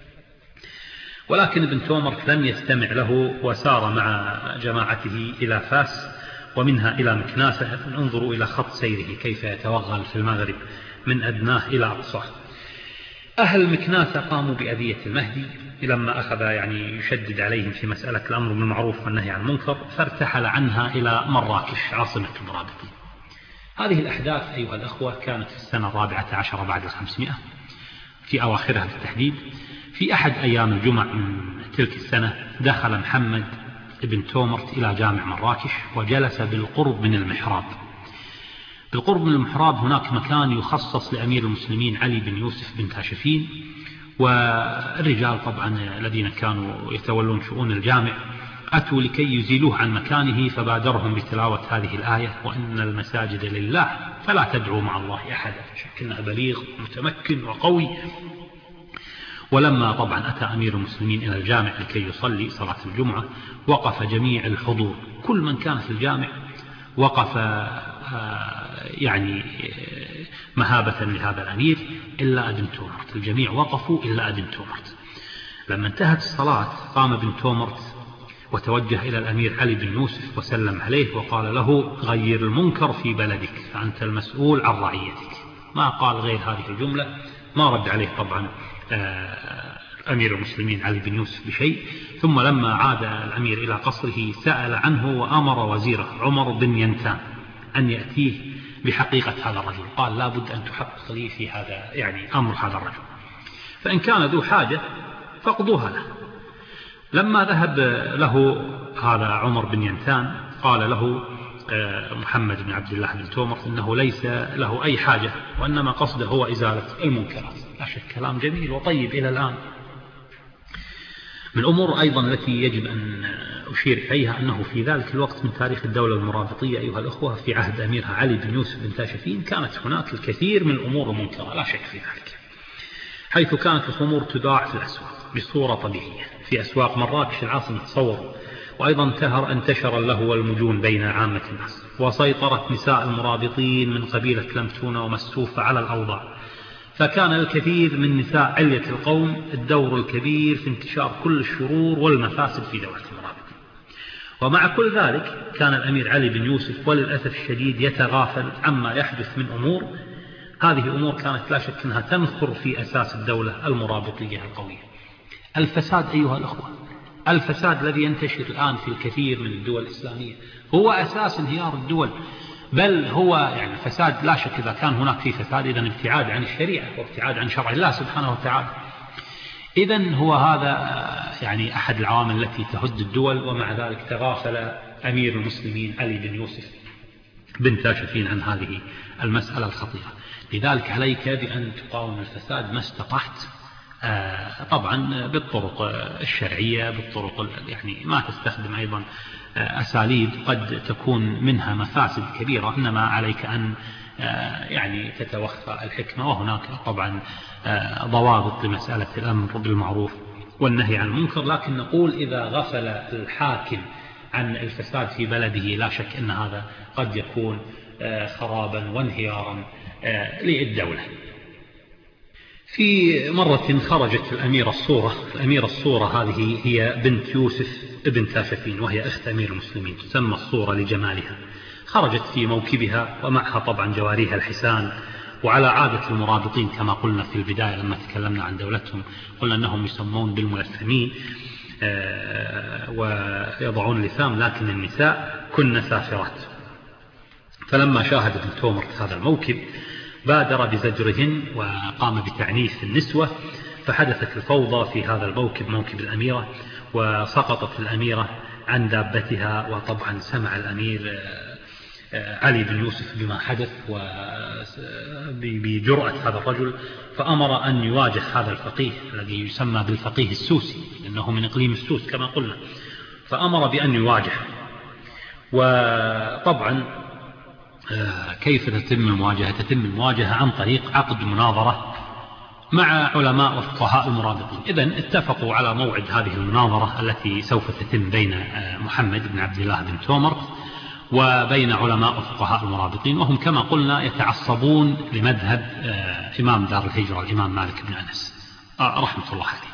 ولكن ابن تومرت لم يستمع له، وسار مع جماعته إلى فاس ومنها إلى مكناسة. انظروا إلى خط سيره كيف يتوغل في المغرب من أدناه إلى أقصاه. أهل مكناسة قاموا بأذية المهدي لما أخذ يعني يشدد عليهم في مسألة الأمر بالمعروف والنهي عن المنكر، فارتحل عنها إلى مراكش عاصمة المرابطين. هذه الأحداث أيها الأخوة كانت في السنة الرابعة عشر بعد الخمسمائة، في أواخرها بالتحديد. في أحد أيام الجمع من تلك السنة دخل محمد ابن تومرت إلى جامع مراكش وجلس بالقرب من المحراب. بالقرب من المحراب هناك مكان يخصص لأمير المسلمين علي بن يوسف بن تاشفين، والرجال طبعا الذين كانوا يتولون شؤون الجامع أتوا لكي يزيلوه عن مكانه، فبادرهم بتلاوة هذه الآية: وإن المساجد لله فلا تدعوا مع الله أحدا. شكلنا بليغ متمكن وقوي. ولما طبعا أتى أمير المسلمين إلى الجامع لكي يصلي صلاة الجمعة، وقف جميع الحضور، كل من كان في الجامع وقف يعني مهابة لهذا الأمير إلا ابن تومرت. الجميع وقفوا إلا ابن تومرت. لما انتهت الصلاة قام ابن تومرت وتوجه إلى الأمير علي بن يوسف وسلم عليه وقال له: غير المنكر في بلدك فأنت المسؤول عن رعيتك. ما قال غير هذه الجملة، ما رد عليه طبعا أمير المسلمين علي بن يوسف بشيء. ثم لما عاد الأمير إلى قصره سأل عنه وأمر وزيره عمر بن ينتان أن يأتيه بحقيقة هذا الرجل. قال: لا بد أن تحقق لي في هذا يعني أمر هذا الرجل، فإن كان ذو حاجة فاقضوها له. لما ذهب له هذا عمر بن ينتان قال له محمد بن عبد الله بن تومرت إنه ليس له أي حاجة، وإنما قصده هو إزالة المنكرات. لا شك كلام جميل وطيب إلى الآن. من الأمور أيضا التي يجب أن أشير إليها أنه في ذلك الوقت من تاريخ الدولة المرابطية أيها الأخوة في عهد أميرها علي بن يوسف بن تاشفين كانت هناك الكثير من الأمور المنكرة، لا شك في ذلك، حيث كانت الخمور تباع في الأسواق بصورة طبيعية في أسواق مراكش العاصمة، تصوروا. وأيضا انتهر انتشر اللهو والمجون بين عامة الناس، وسيطرت نساء المرابطين من قبيلة لمتونة ومسوفة على الأوضاع، فكان الكثير من نساء علية القوم الدور الكبير في انتشار كل الشرور والمفاسد في دولة المرابطين. ومع كل ذلك كان الأمير علي بن يوسف وللأسف الشديد يتغافل عما يحدث من أمور. هذه أمور كانت لا شك أنها تنخر في أساس الدولة المرابطية القوية. الفساد أيها الأخوة، الفساد الذي ينتشر الآن في الكثير من الدول الإسلامية هو أساس انهيار الدول، بل هو يعني فساد لا شك. إذا كان هناك في فساد إذن ابتعاد عن الشريعة وابتعاد عن شرع الله سبحانه وتعالى. إذن هو هذا يعني أحد العوامل التي تهد الدول، ومع ذلك تغافل أمير المسلمين علي بن يوسف بن تاشفين عن هذه المسألة الخطيرة. لذلك عليك بأن تقاوم الفساد ما استطعت، طبعا بالطرق الشرعية، بالطرق يعني ما تستخدم أيضا أساليب قد تكون منها مفاسد كبيرة، إنما عليك أن يعني تتوخى الحكمة. وهناك طبعا ضوابط لمسألة الأمر بالمعروف والنهي عن المنكر، لكن نقول إذا غفل الحاكم عن الفساد في بلده لا شك أن هذا قد يكون خرابا وانهيارا للدولة. في مرة خرجت الأميرة الصورة، الأميرة الصورة هذه هي بنت يوسف ابن تاشفين، وهي أخت أمير المسلمين، تسمى الصورة لجمالها. خرجت في موكبها ومعها طبعا جواريها الحسان وعلى عادة المرابطين كما قلنا في البداية لما تكلمنا عن دولتهم، قلنا أنهم يسمون بالملثمين ويضعون اللثام، لكن النساء كن سافرات. فلما شاهد ابن تومرت هذا الموكب بادر بزجرهن وقام بتعنيف النسوة، فحدثت الفوضى في هذا الموكب، موكب الأميرة، وسقطت الأميرة عن دابتها. وطبعا سمع الأمير علي بن يوسف بما حدث وبجرأة هذا الرجل، فأمر أن يواجه هذا الفقيه الذي يسمى بالفقيه السوسي لأنه من إقليم السوس كما قلنا، فأمر بأن يواجه. وطبعا كيف تتم المواجهة؟ تتم المواجهة عن طريق عقد مناظرة مع علماء وفقهاء المرابطين. إذن اتفقوا على موعد هذه المناظرة التي سوف تتم بين محمد بن عبد الله بن تومرت وبين علماء وفقهاء المرابطين، وهم كما قلنا يتعصبون لمذهب إمام دار الهجرة الإمام مالك بن أنس رحمة الله عليه.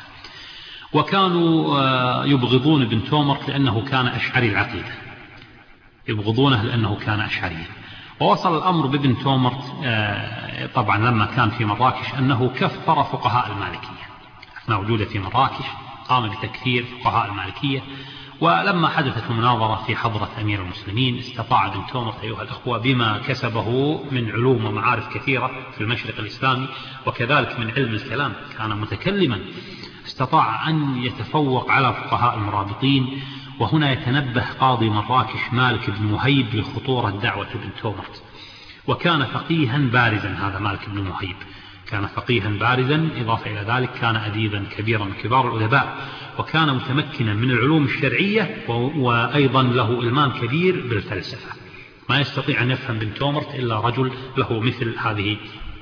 وكانوا يبغضون ابن تومرت لأنه كان أشعري العقيدة، يبغضونه لأنه كان أشعريا. ووصل الأمر بابن تومرت طبعا لما كان في مراكش أنه كفر فقهاء المالكية، أثناء وجوده في مراكش قام بتكفير فقهاء المالكية. ولما حدثت المناظرة في حضرة أمير المسلمين استطاع ابن تومرت أيها الأخوة بما كسبه من علوم ومعارف كثيرة في المشرق الإسلامي وكذلك من علم الكلام، كان متكلما، استطاع أن يتفوق على فقهاء المرابطين. وهنا يتنبه قاضي مراكش مالك بن مهيب لخطورة دعوة ابن تومرت، وكان فقيها بارزا. هذا مالك بن مهيب كان فقيها بارزا، إضافة إلى ذلك كان أديبا كبيرا من كبار الأدباء، وكان متمكنا من العلوم الشرعية، وأيضا له إلمام كبير بالفلسفة. ما يستطيع أن يفهم ابن تومرت إلا رجل له مثل هذه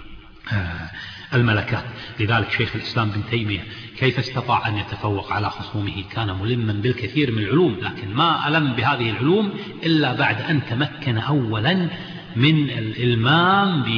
الملكات. لذلك شيخ الإسلام بن تيمية كيف استطاع أن يتفوق على خصومه؟ كان ملما بالكثير من العلوم، لكن ما ألم بهذه العلوم إلا بعد أن تمكن أولا من الإلمام ب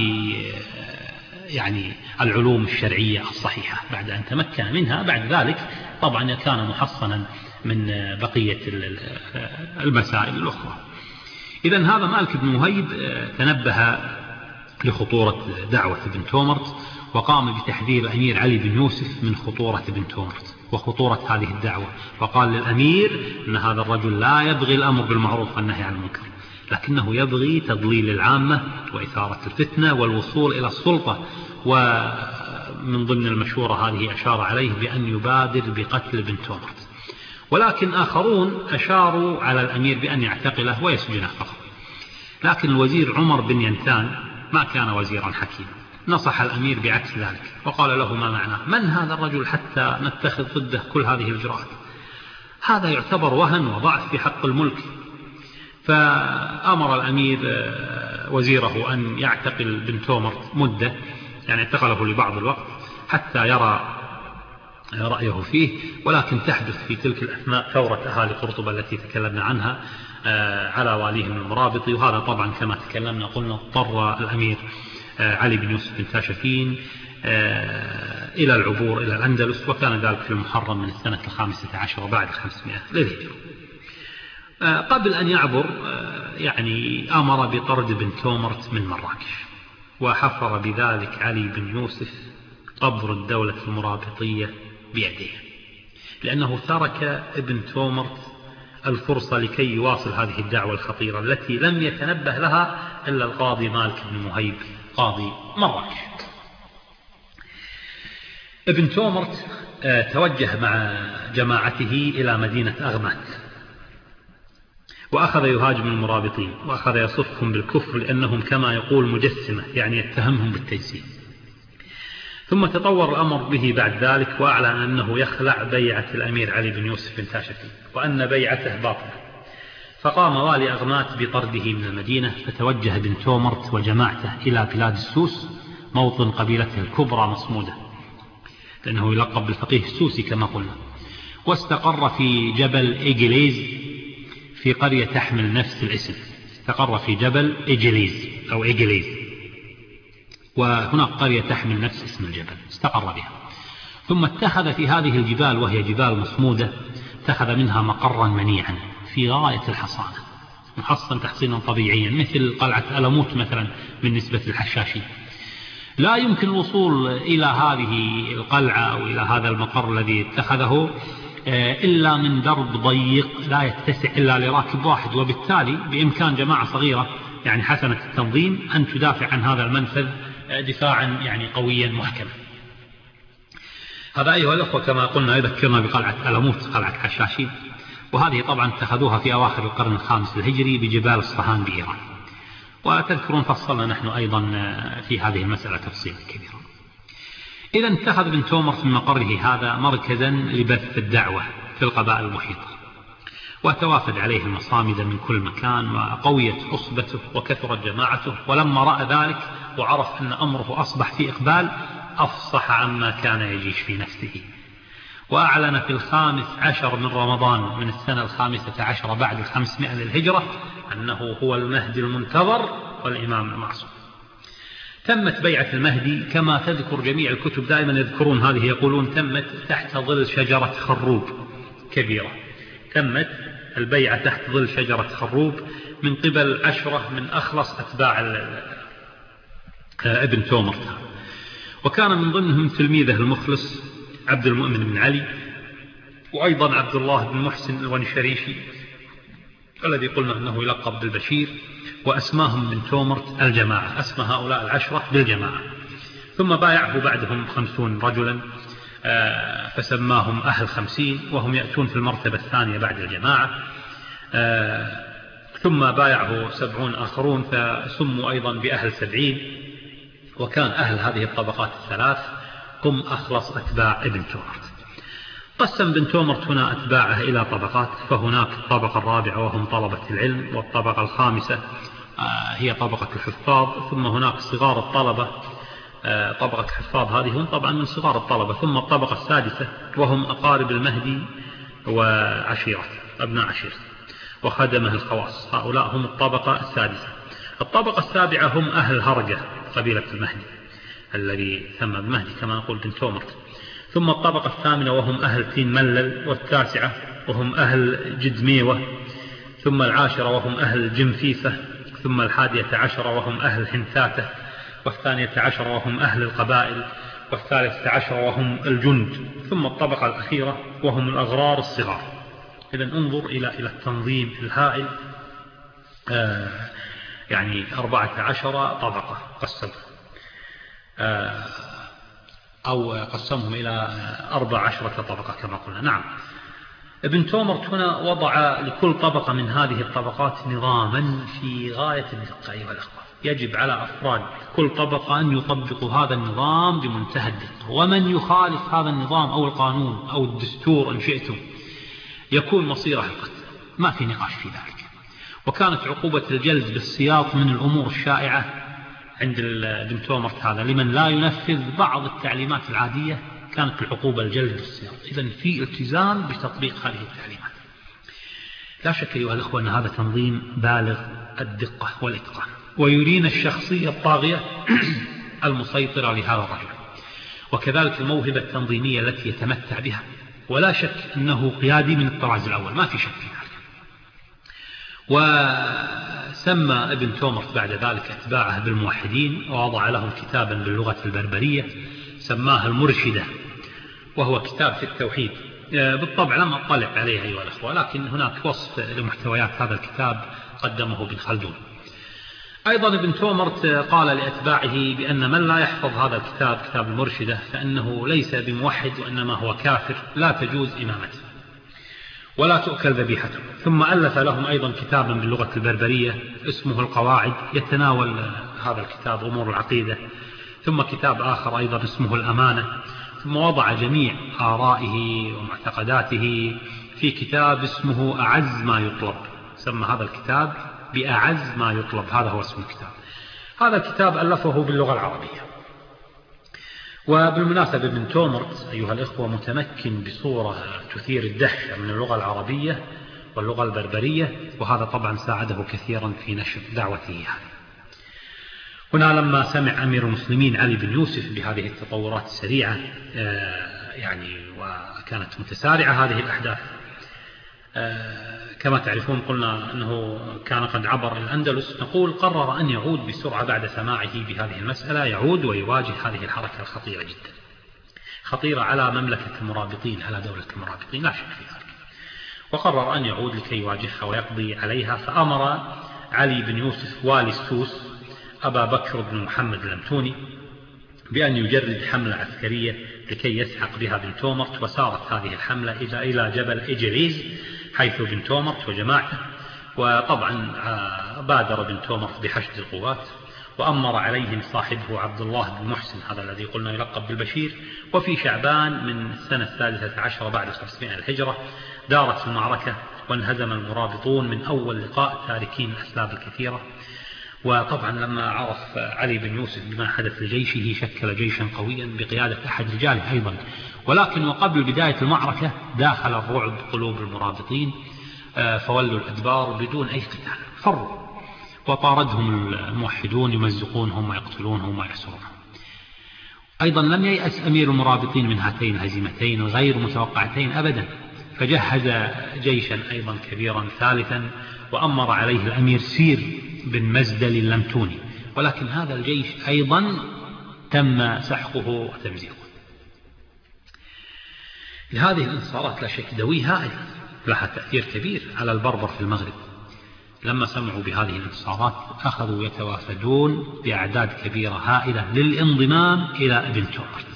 يعني العلوم الشرعية الصحيحة. بعد أن تمكن منها بعد ذلك طبعا كان محصنا من بقية المسائل الأخرى. إذن هذا مالك بن مهيب تنبه لخطورة دعوة ابن تومرت، وقام بتحذير الأمير علي بن يوسف من خطورة ابن تومرت وخطورة هذه الدعوة، وقال للأمير أن هذا الرجل لا يبغي الأمر بالمعروف والنهي عن المنكر، لكنه يبغي تضليل العامة وإثارة الفتنة والوصول إلى السلطة. ومن ضمن المشورة هذه أشار عليه بأن يبادر بقتل ابن تومرت، ولكن آخرون أشاروا على الأمير بأن يعتقله ويسجنه فقط. لكن الوزير عمر بن ينتان ما كان وزيرا حكيما، نصح الأمير بعكس ذلك وقال له ما معناه؟ من هذا الرجل حتى نتخذ ضده كل هذه الإجراءات؟ هذا يعتبر وهن وضعف في حق الملك. فأمر الأمير وزيره أن يعتقل بن تومرت مدة، يعني اعتقله لبعض الوقت حتى يرى رأيه فيه. ولكن تحدث في تلك الأثناء ثورة أهالي قرطبة التي تكلمنا عنها على واليهم المرابطي، وهذا طبعا كما تكلمنا قلنا اضطر الأمير علي بن يوسف بن تاشفين إلى العبور إلى الأندلس، وكان ذلك في المحرم من السنة الخامسة عشر بعد خمسمائة للهجرة. قبل أن يعبر يعني أمر بطرد بن تومرت من مراكش، وحفر بذلك علي بن يوسف قبر الدولة المرابطية بيده، لأنه ترك ابن تومرت الفرصة لكي يواصل هذه الدعوة الخطيرة التي لم يتنبه لها إلا القاضي مالك بن مهيب قاضي مراكش. ابن تومرت توجه مع جماعته إلى مدينة أغمات، وأخذ يهاجم المرابطين وأخذ يصفهم بالكفر لأنهم كما يقول مجسمة، يعني يتهمهم بالتجسيم. ثم تطور الأمر به بعد ذلك، وأعلن أنه يخلع بيعة الأمير علي بن يوسف بن تاشفين وأن بيعته باطلة. فقام والي أغمات بطرده من المدينة، فتوجه ابن تومرت وجماعته إلى بلاد السوس موطن قبيلته الكبرى مصمودة، لأنه يلقب بالفقيه السوسي كما قلنا، واستقر في جبل إيجليز في قرية تحمل نفس الاسم. استقر في جبل إيجليز أو إيجليز، وهناك قرية تحمل نفس اسم الجبل استقر بها. ثم اتخذ في هذه الجبال وهي جبال مصمودة اتخذ منها مقرا منيعا في غاية الحصانة، محصن تحصينا طبيعيا مثل قلعة ألموت مثلا بالنسبة للحشاشي. لا يمكن الوصول إلى هذه القلعة أو إلى هذا المقر الذي اتخذه إلا من درب ضيق لا يتسع إلا لراكب واحد، وبالتالي بإمكان جماعة صغيرة يعني حسنة التنظيم أن تدافع عن هذا المنفذ دفاعا يعني قويا محكما. هذا أيها الأخوة كما قلنا يذكرنا بقلعة ألموت، قلعة حشاشين، وهذه طبعا اتخذوها في أواخر القرن الخامس الهجري بجبال الصهان بإيران. وتذكرون فصلنا نحن أيضا في هذه المسألة تفصيلا كبيرا. إذا اتخذ ابن تومرت من مقره هذا مركزا لبث الدعوة في القبائل المحيطة، وتوافد عليه المصامد من كل مكان، وقويت عصبته وكثرت جماعته. ولما رأى ذلك وعرف أن أمره أصبح في إقبال أفصح عما كان يجيش في نفسه، وأعلن في الخامس عشر من رمضان من السنة الخامسة عشر بعد الخمسمائة للهجرة أنه هو المهدي المنتظر والإمام المعصوم. تمت بيعة المهدي كما تذكر جميع الكتب، دائما يذكرون هذه، يقولون تمت تحت ظل شجرة خروب كبيرة. تمت البيعة تحت ظل شجرة خروب من قبل عشرة من أخلص أتباع ابن تومرت، وكان من ضمنهم تلميذه المخلص عبد المؤمن بن علي، وأيضا عبد الله بن محسن الونشريشي الذي قلنا أنه يلقب بالبشير، وأسماهم من تومرت الجماعة، أسمى هؤلاء العشرة بالجماعة. ثم بايعه بعدهم خمسون رجلا فسماهم أهل خمسين، وهم يأتون في المرتبة الثانية بعد الجماعة. ثم بايعه سبعون آخرون فسموا أيضا بأهل سبعين، وكان أهل هذه الطبقات الثلاث هم أخلص أتباع ابن تومرت. قسم ابن تومرت هنا أتباعه إلى طبقات، فهناك الطبقة الرابعة وهم طلبة العلم، والطبقة الخامسة هي طبقة الحفاظ، ثم هناك صغار الطلبة طبقة الحفاظ هذه هم طبعا من صغار الطلبة، ثم الطبقة السادسة وهم أقارب المهدي وعشيرة أبناء عشيرة وخدمه الخواص، هؤلاء هم الطبقة السادسة. الطبقة السابعة هم أهل هرجة قبيلة المهدي الذي سمى المهدي كما نقول بن تومرت. ثم الطبقة الثامنة وهم أهل تين ملل، والتاسعة وهم أهل جدميوة، ثم العاشرة وهم أهل جمفيفة، ثم الحادية عشرة وهم أهل حنثاتة، والثانية عشرة وهم أهل القبائل، والثالثة عشرة وهم الجند، ثم الطبقة الأخيرة وهم الأغرار الصغار. إذا انظر إلى إلى التنظيم الهائل، آه يعني أربعة عشر طبقة قسم آه أو قسمهم إلى أربع عشرة طبقة كما قلنا. نعم، ابن تومرت هنا وضع لكل طبقة من هذه الطبقات نظاما في غاية الدقة أيها الأخوة. يجب على أفراد كل طبقة أن يطبقوا هذا النظام بمنتهى الدقة، ومن يخالف هذا النظام أو القانون أو الدستور إن شئتم يكون مصيره القتل، ما في نقاش في ذلك. وكانت عقوبة الجلد بالسياط من الأمور الشائعة عند ابن تومرت هذا، لمن لا ينفذ بعض التعليمات العادية كانت العقوبة الجلد بالسياط. إذن في التزام بتطبيق هذه التعليمات. لا شك أيها الأخوة أن هذا تنظيم بالغ الدقة والإتقان، ويرينا الشخصية الطاغية المسيطرة لهذا الرجل، وكذلك الموهبة التنظيمية التي يتمتع بها. ولا شك أنه قيادي من الطراز الأول، ما في شك في ذلك. وسمى ابن تومرت بعد ذلك أتباعه بالموحدين، ووضع لهم كتابا باللغة البربرية سماه المرشدة، وهو كتاب في التوحيد. بالطبع لم أطلع عليه أيها الأخوة، لكن هناك وصف لمحتويات هذا الكتاب قدمه ابن خلدون. أيضا ابن تومرت قال لأتباعه بأن من لا يحفظ هذا الكتاب كتاب المرشدة فإنه ليس بموحد، وإنما هو كافر، لا تجوز إمامته ولا تؤكل ذبيحته. ثم ألف لهم أيضا كتابا باللغة البربرية اسمه القواعد، يتناول هذا الكتاب أمور العقيدة. ثم كتاب آخر أيضا اسمه الأمانة. ثم وضع جميع آرائه ومعتقداته في كتاب اسمه أعز ما يطلب، سمى هذا الكتاب بأعز ما يطلب، هذا هو اسم الكتاب. هذا الكتاب ألفه باللغة العربية. وبالمناسبة ابن تومرت أيها الإخوة متمكن بصورة تثير الدهشة من اللغة العربية واللغة البربرية، وهذا طبعا ساعده كثيرا في نشر دعوته هذه. هنا لما سمع أمير المسلمين علي بن يوسف بهذه التطورات السريعة يعني وكانت متسارعة هذه الأحداث، كما تعرفون قلنا أنه كان قد عبر الأندلس، نقول قرر أن يعود بسرعة بعد سماعه بهذه المسألة، يعود ويواجه هذه الحركة الخطيرة جدا، خطيرة على مملكة المرابطين، على دولة المرابطين لا شك في ذلك. وقرر أن يعود لكي يواجهها ويقضي عليها، فأمر علي بن يوسف والي السوس أبا بكر بن محمد اللمتوني بأن يجرد حملة عسكرية لكي يسحق بها بن تومرت. وسارت هذه الحملة إلى جبل إجليز حيث بن تومرت وجماعته. وطبعا بادر بن تومرت بحشد القوات، وأمر عليهم صاحبه عبد الله بن محسن، هذا الذي قلنا يلقب بالبشير. وفي شعبان من السنة الثالثة عشر بعد خمسمائة الهجرة دارت المعركة، وانهزم المرابطون من أول لقاء تاركين الأسباب الكثيرة. وطبعا لما عرف علي بن يوسف بما حدث لجيشه شكل جيشا قويا بقيادة أحد رجاله أيضا. ولكن وقبل بداية المعركة داخل الرعب قلوب المرابطين، فولوا الأدبار بدون أي قتال، فروا، وطاردهم الموحدون يمزقونهم ويقتلونهم ويحسرونهم. أيضا لم ييأس أمير المرابطين من هاتين الهزيمتين غير متوقعتين أبدا، فجهز جيشا أيضا كبيرا ثالثا، وأمر عليه الأمير سير بن مزدل اللمتوني. ولكن هذا الجيش أيضا تم سحقه وتمزيقه. لهذه الانتصارات لا شك دوي هائل لها تأثير كبير على البربر في المغرب. لما سمعوا بهذه الانتصارات أخذوا يتوافدون بأعداد كبيرة هائلة للانضمام إلى ابن تومرت.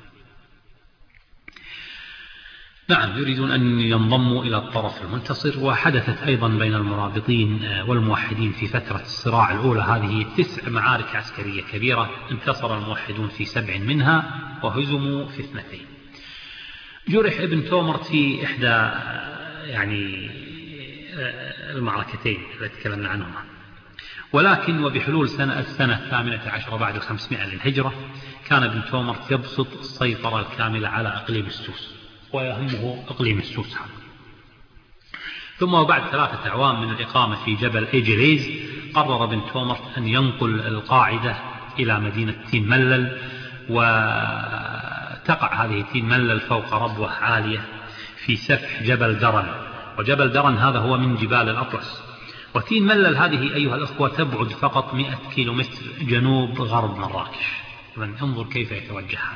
نعم، يريدون أن ينضموا إلى الطرف المنتصر. وحدثت أيضا بين المرابطين والموحدين في فترة الصراع الأولى هذه تسع معارك عسكرية كبيرة، انتصر الموحدون في سبع منها وهزموا في اثنتين. جرح ابن تومرت في إحدى يعني المعركتين التي تكلمنا عنهما. ولكن وبحلول سنة السنة الثامنة عشر بعد الخمسمائة للهجرة كان ابن تومرت يبسط السيطرة الكاملة على أقليم السوس، ويهمه أقليم السوس هذا. ثم وبعد ثلاثة أعوام من الإقامة في جبل إيجليز قرر ابن تومرت أن ينقل القاعدة إلى مدينة تين ملل، وتقع هذه تين ملل فوق ربوة عالية في سفح جبل درن. وجبل درن هذا هو من جبال الأطلس. وتين ملل هذه أيها الأخوة تبعد فقط مئة كيلومتر جنوب غرب مراكش. انظر كيف يتوجهها.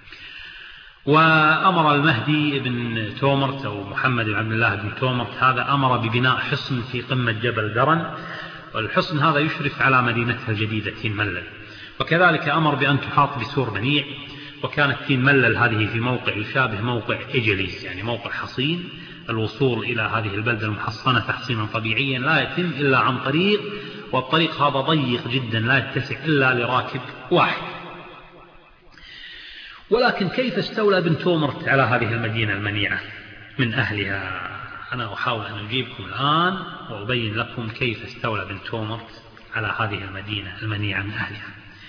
وأمر المهدي بن تومرت أو محمد بن عبد الله بن تومرت هذا أمر ببناء حصن في قمة جبل درن، والحصن هذا يشرف على مدينتها الجديدة تين ملل. وكذلك أمر بأن تحاط بسور منيع. وكانت تين ملل هذه في موقع يشابه موقع إجليس، يعني موقع حصين. الوصول إلى هذه البلدة المحصنة تحصينا طبيعيا لا يتم إلا عن طريق، والطريق هذا ضيق جدا لا يتسع إلا لراكب واحد. ولكن كيف استولى ابن تومرت على هذه المدينة المنيعة من أهلها؟ أنا أحاول أن أجيبكم الآن وأبين لكم كيف استولى ابن تومرت على هذه المدينة المنيعة من أهلها.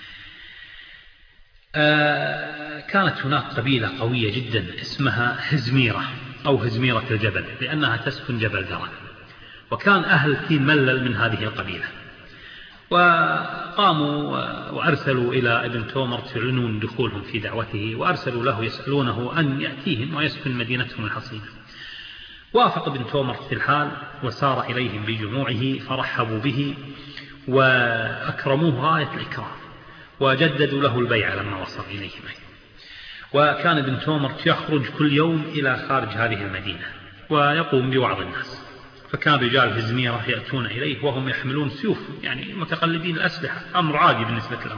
آه كانت هناك قبيلة قوية جدا اسمها هزميرة أو هزميرة الجبل، لأنها تسكن جبل درن. وكان أهل تين ملل من هذه القبيلة، وقاموا وأرسلوا إلى ابن تومرت يعلنون دخولهم في دعوته، وأرسلوا له يسألونه أن يأتيهم ويسكن مدينتهم الحصينة. وافق ابن تومرت في الحال وسار إليهم بجموعه، فرحبوا به وأكرموه غاية الإكرام، وجددوا له البيعة لما وصل إليهم. وكان ابن تومرت يخرج كل يوم إلى خارج هذه المدينة ويقوم بوعظ الناس. فكان رجال هزميرة يأتون إليه وهم يحملون سيوف، يعني متقلدين الأسلحة، أمر عادي بالنسبة لهم.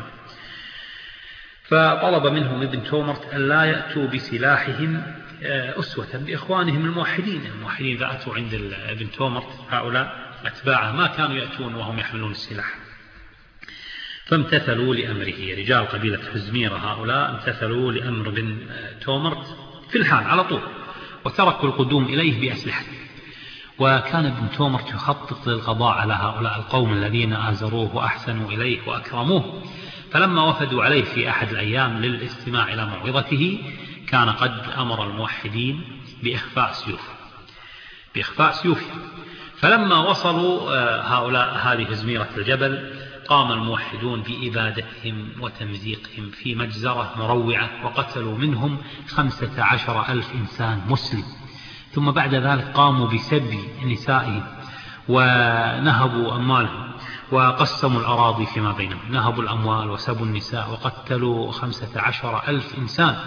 فطلب منهم ابن تومرت أن لا يأتوا بسلاحهم أسوة بإخوانهم الموحدين. الموحدين إذا أتوا عند ابن تومرت هؤلاء أتباعه ما كانوا يأتون وهم يحملون السلاح. فامتثلوا لأمره، رجال قبيلة هزميرة هؤلاء امتثلوا لأمر ابن تومرت في الحال على طول، وتركوا القدوم إليه بأسلحته. وكان ابن تومرت يخطط للقضاء على هؤلاء القوم الذين آزروه وأحسنوا إليه وأكرموه. فلما وفدوا عليه في أحد الأيام للاستماع إلى موعظته كان قد أمر الموحدين بإخفاء سيوف بإخفاء سيوفهم. فلما وصلوا هؤلاء هذه هزميرة الجبل قام الموحدون بإبادتهم وتمزيقهم في مجزرة مروعة، وقتلوا منهم خمسة عشر ألف إنسان مسلم. ثم بعد ذلك قاموا بسبي نسائهم ونهبوا أموالهم وقسموا الأراضي فيما بينهم، نهبوا الأموال وسبوا النساء وقتلوا خمسة عشر ألف إنسان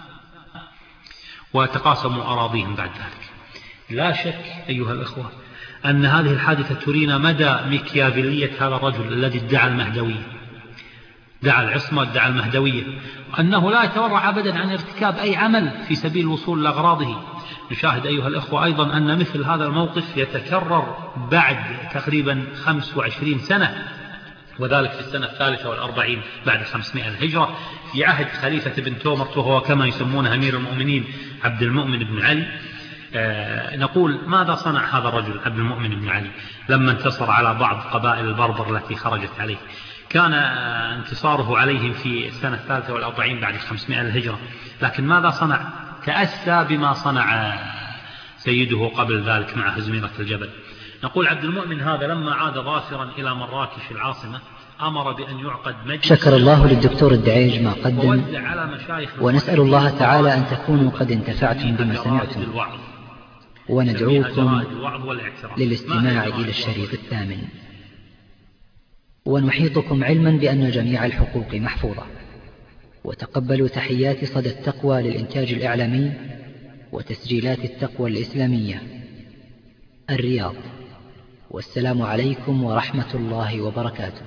وتقاسموا أراضيهم بعد ذلك. لا شك أيها الأخوة أن هذه الحادثة ترينا مدى ميكيافيلية هذا الرجل الذي ادعى المهدوية، دعا العصمة، دعا المهدوية، وأنه لا يتورع أبدا عن ارتكاب أي عمل في سبيل الوصول لأغراضه. نشاهد أيها الأخوة أيضا أن مثل هذا الموقف يتكرر بعد تقريبا خمس وعشرين سنة، وذلك في السنة الثالثة والأربعين بعد خمسمائة الهجرة في عهد خليفة بن تومرت، وهو كما يسمونه أمير المؤمنين عبد المؤمن بن علي. آه نقول ماذا صنع هذا الرجل عبد المؤمن بن علي لما انتصر على بعض قبائل البربر التي خرجت عليه؟ كان انتصاره عليهم في السنة الثالثة والأربعين بعد خمسمائة الهجرة، لكن ماذا صنع؟ تأسى بما صنع سيده قبل ذلك مع هزميرة الجبل. نقول عبد المؤمن هذا لما عاد ظافرا إلى مراكش العاصمة أمر بأن يعقد مجلس. شكر الله للدكتور الدعيج ما قدم، ونسأل الله تعالى أن تكونوا قد انتفعتم بما سمعتم، وندعوكم للاستماع إلى الشريط الثامن. ونحيطكم علما بأن جميع الحقوق محفوظة. وتقبلوا تحيات صدى التقوى للإنتاج الإعلامي وتسجيلات التقوى الإسلامية، الرياض. والسلام عليكم ورحمة الله وبركاته.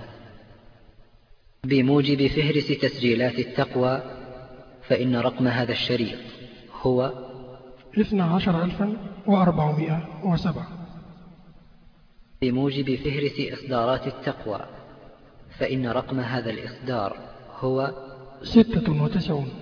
بموجب فهرس تسجيلات التقوى فإن رقم هذا الشريط هو اثنا عشر ألفا وأربعمائة وسبعة. بموجب فهرس إصدارات التقوى فإن رقم هذا الإصدار هو ستة وتسعون.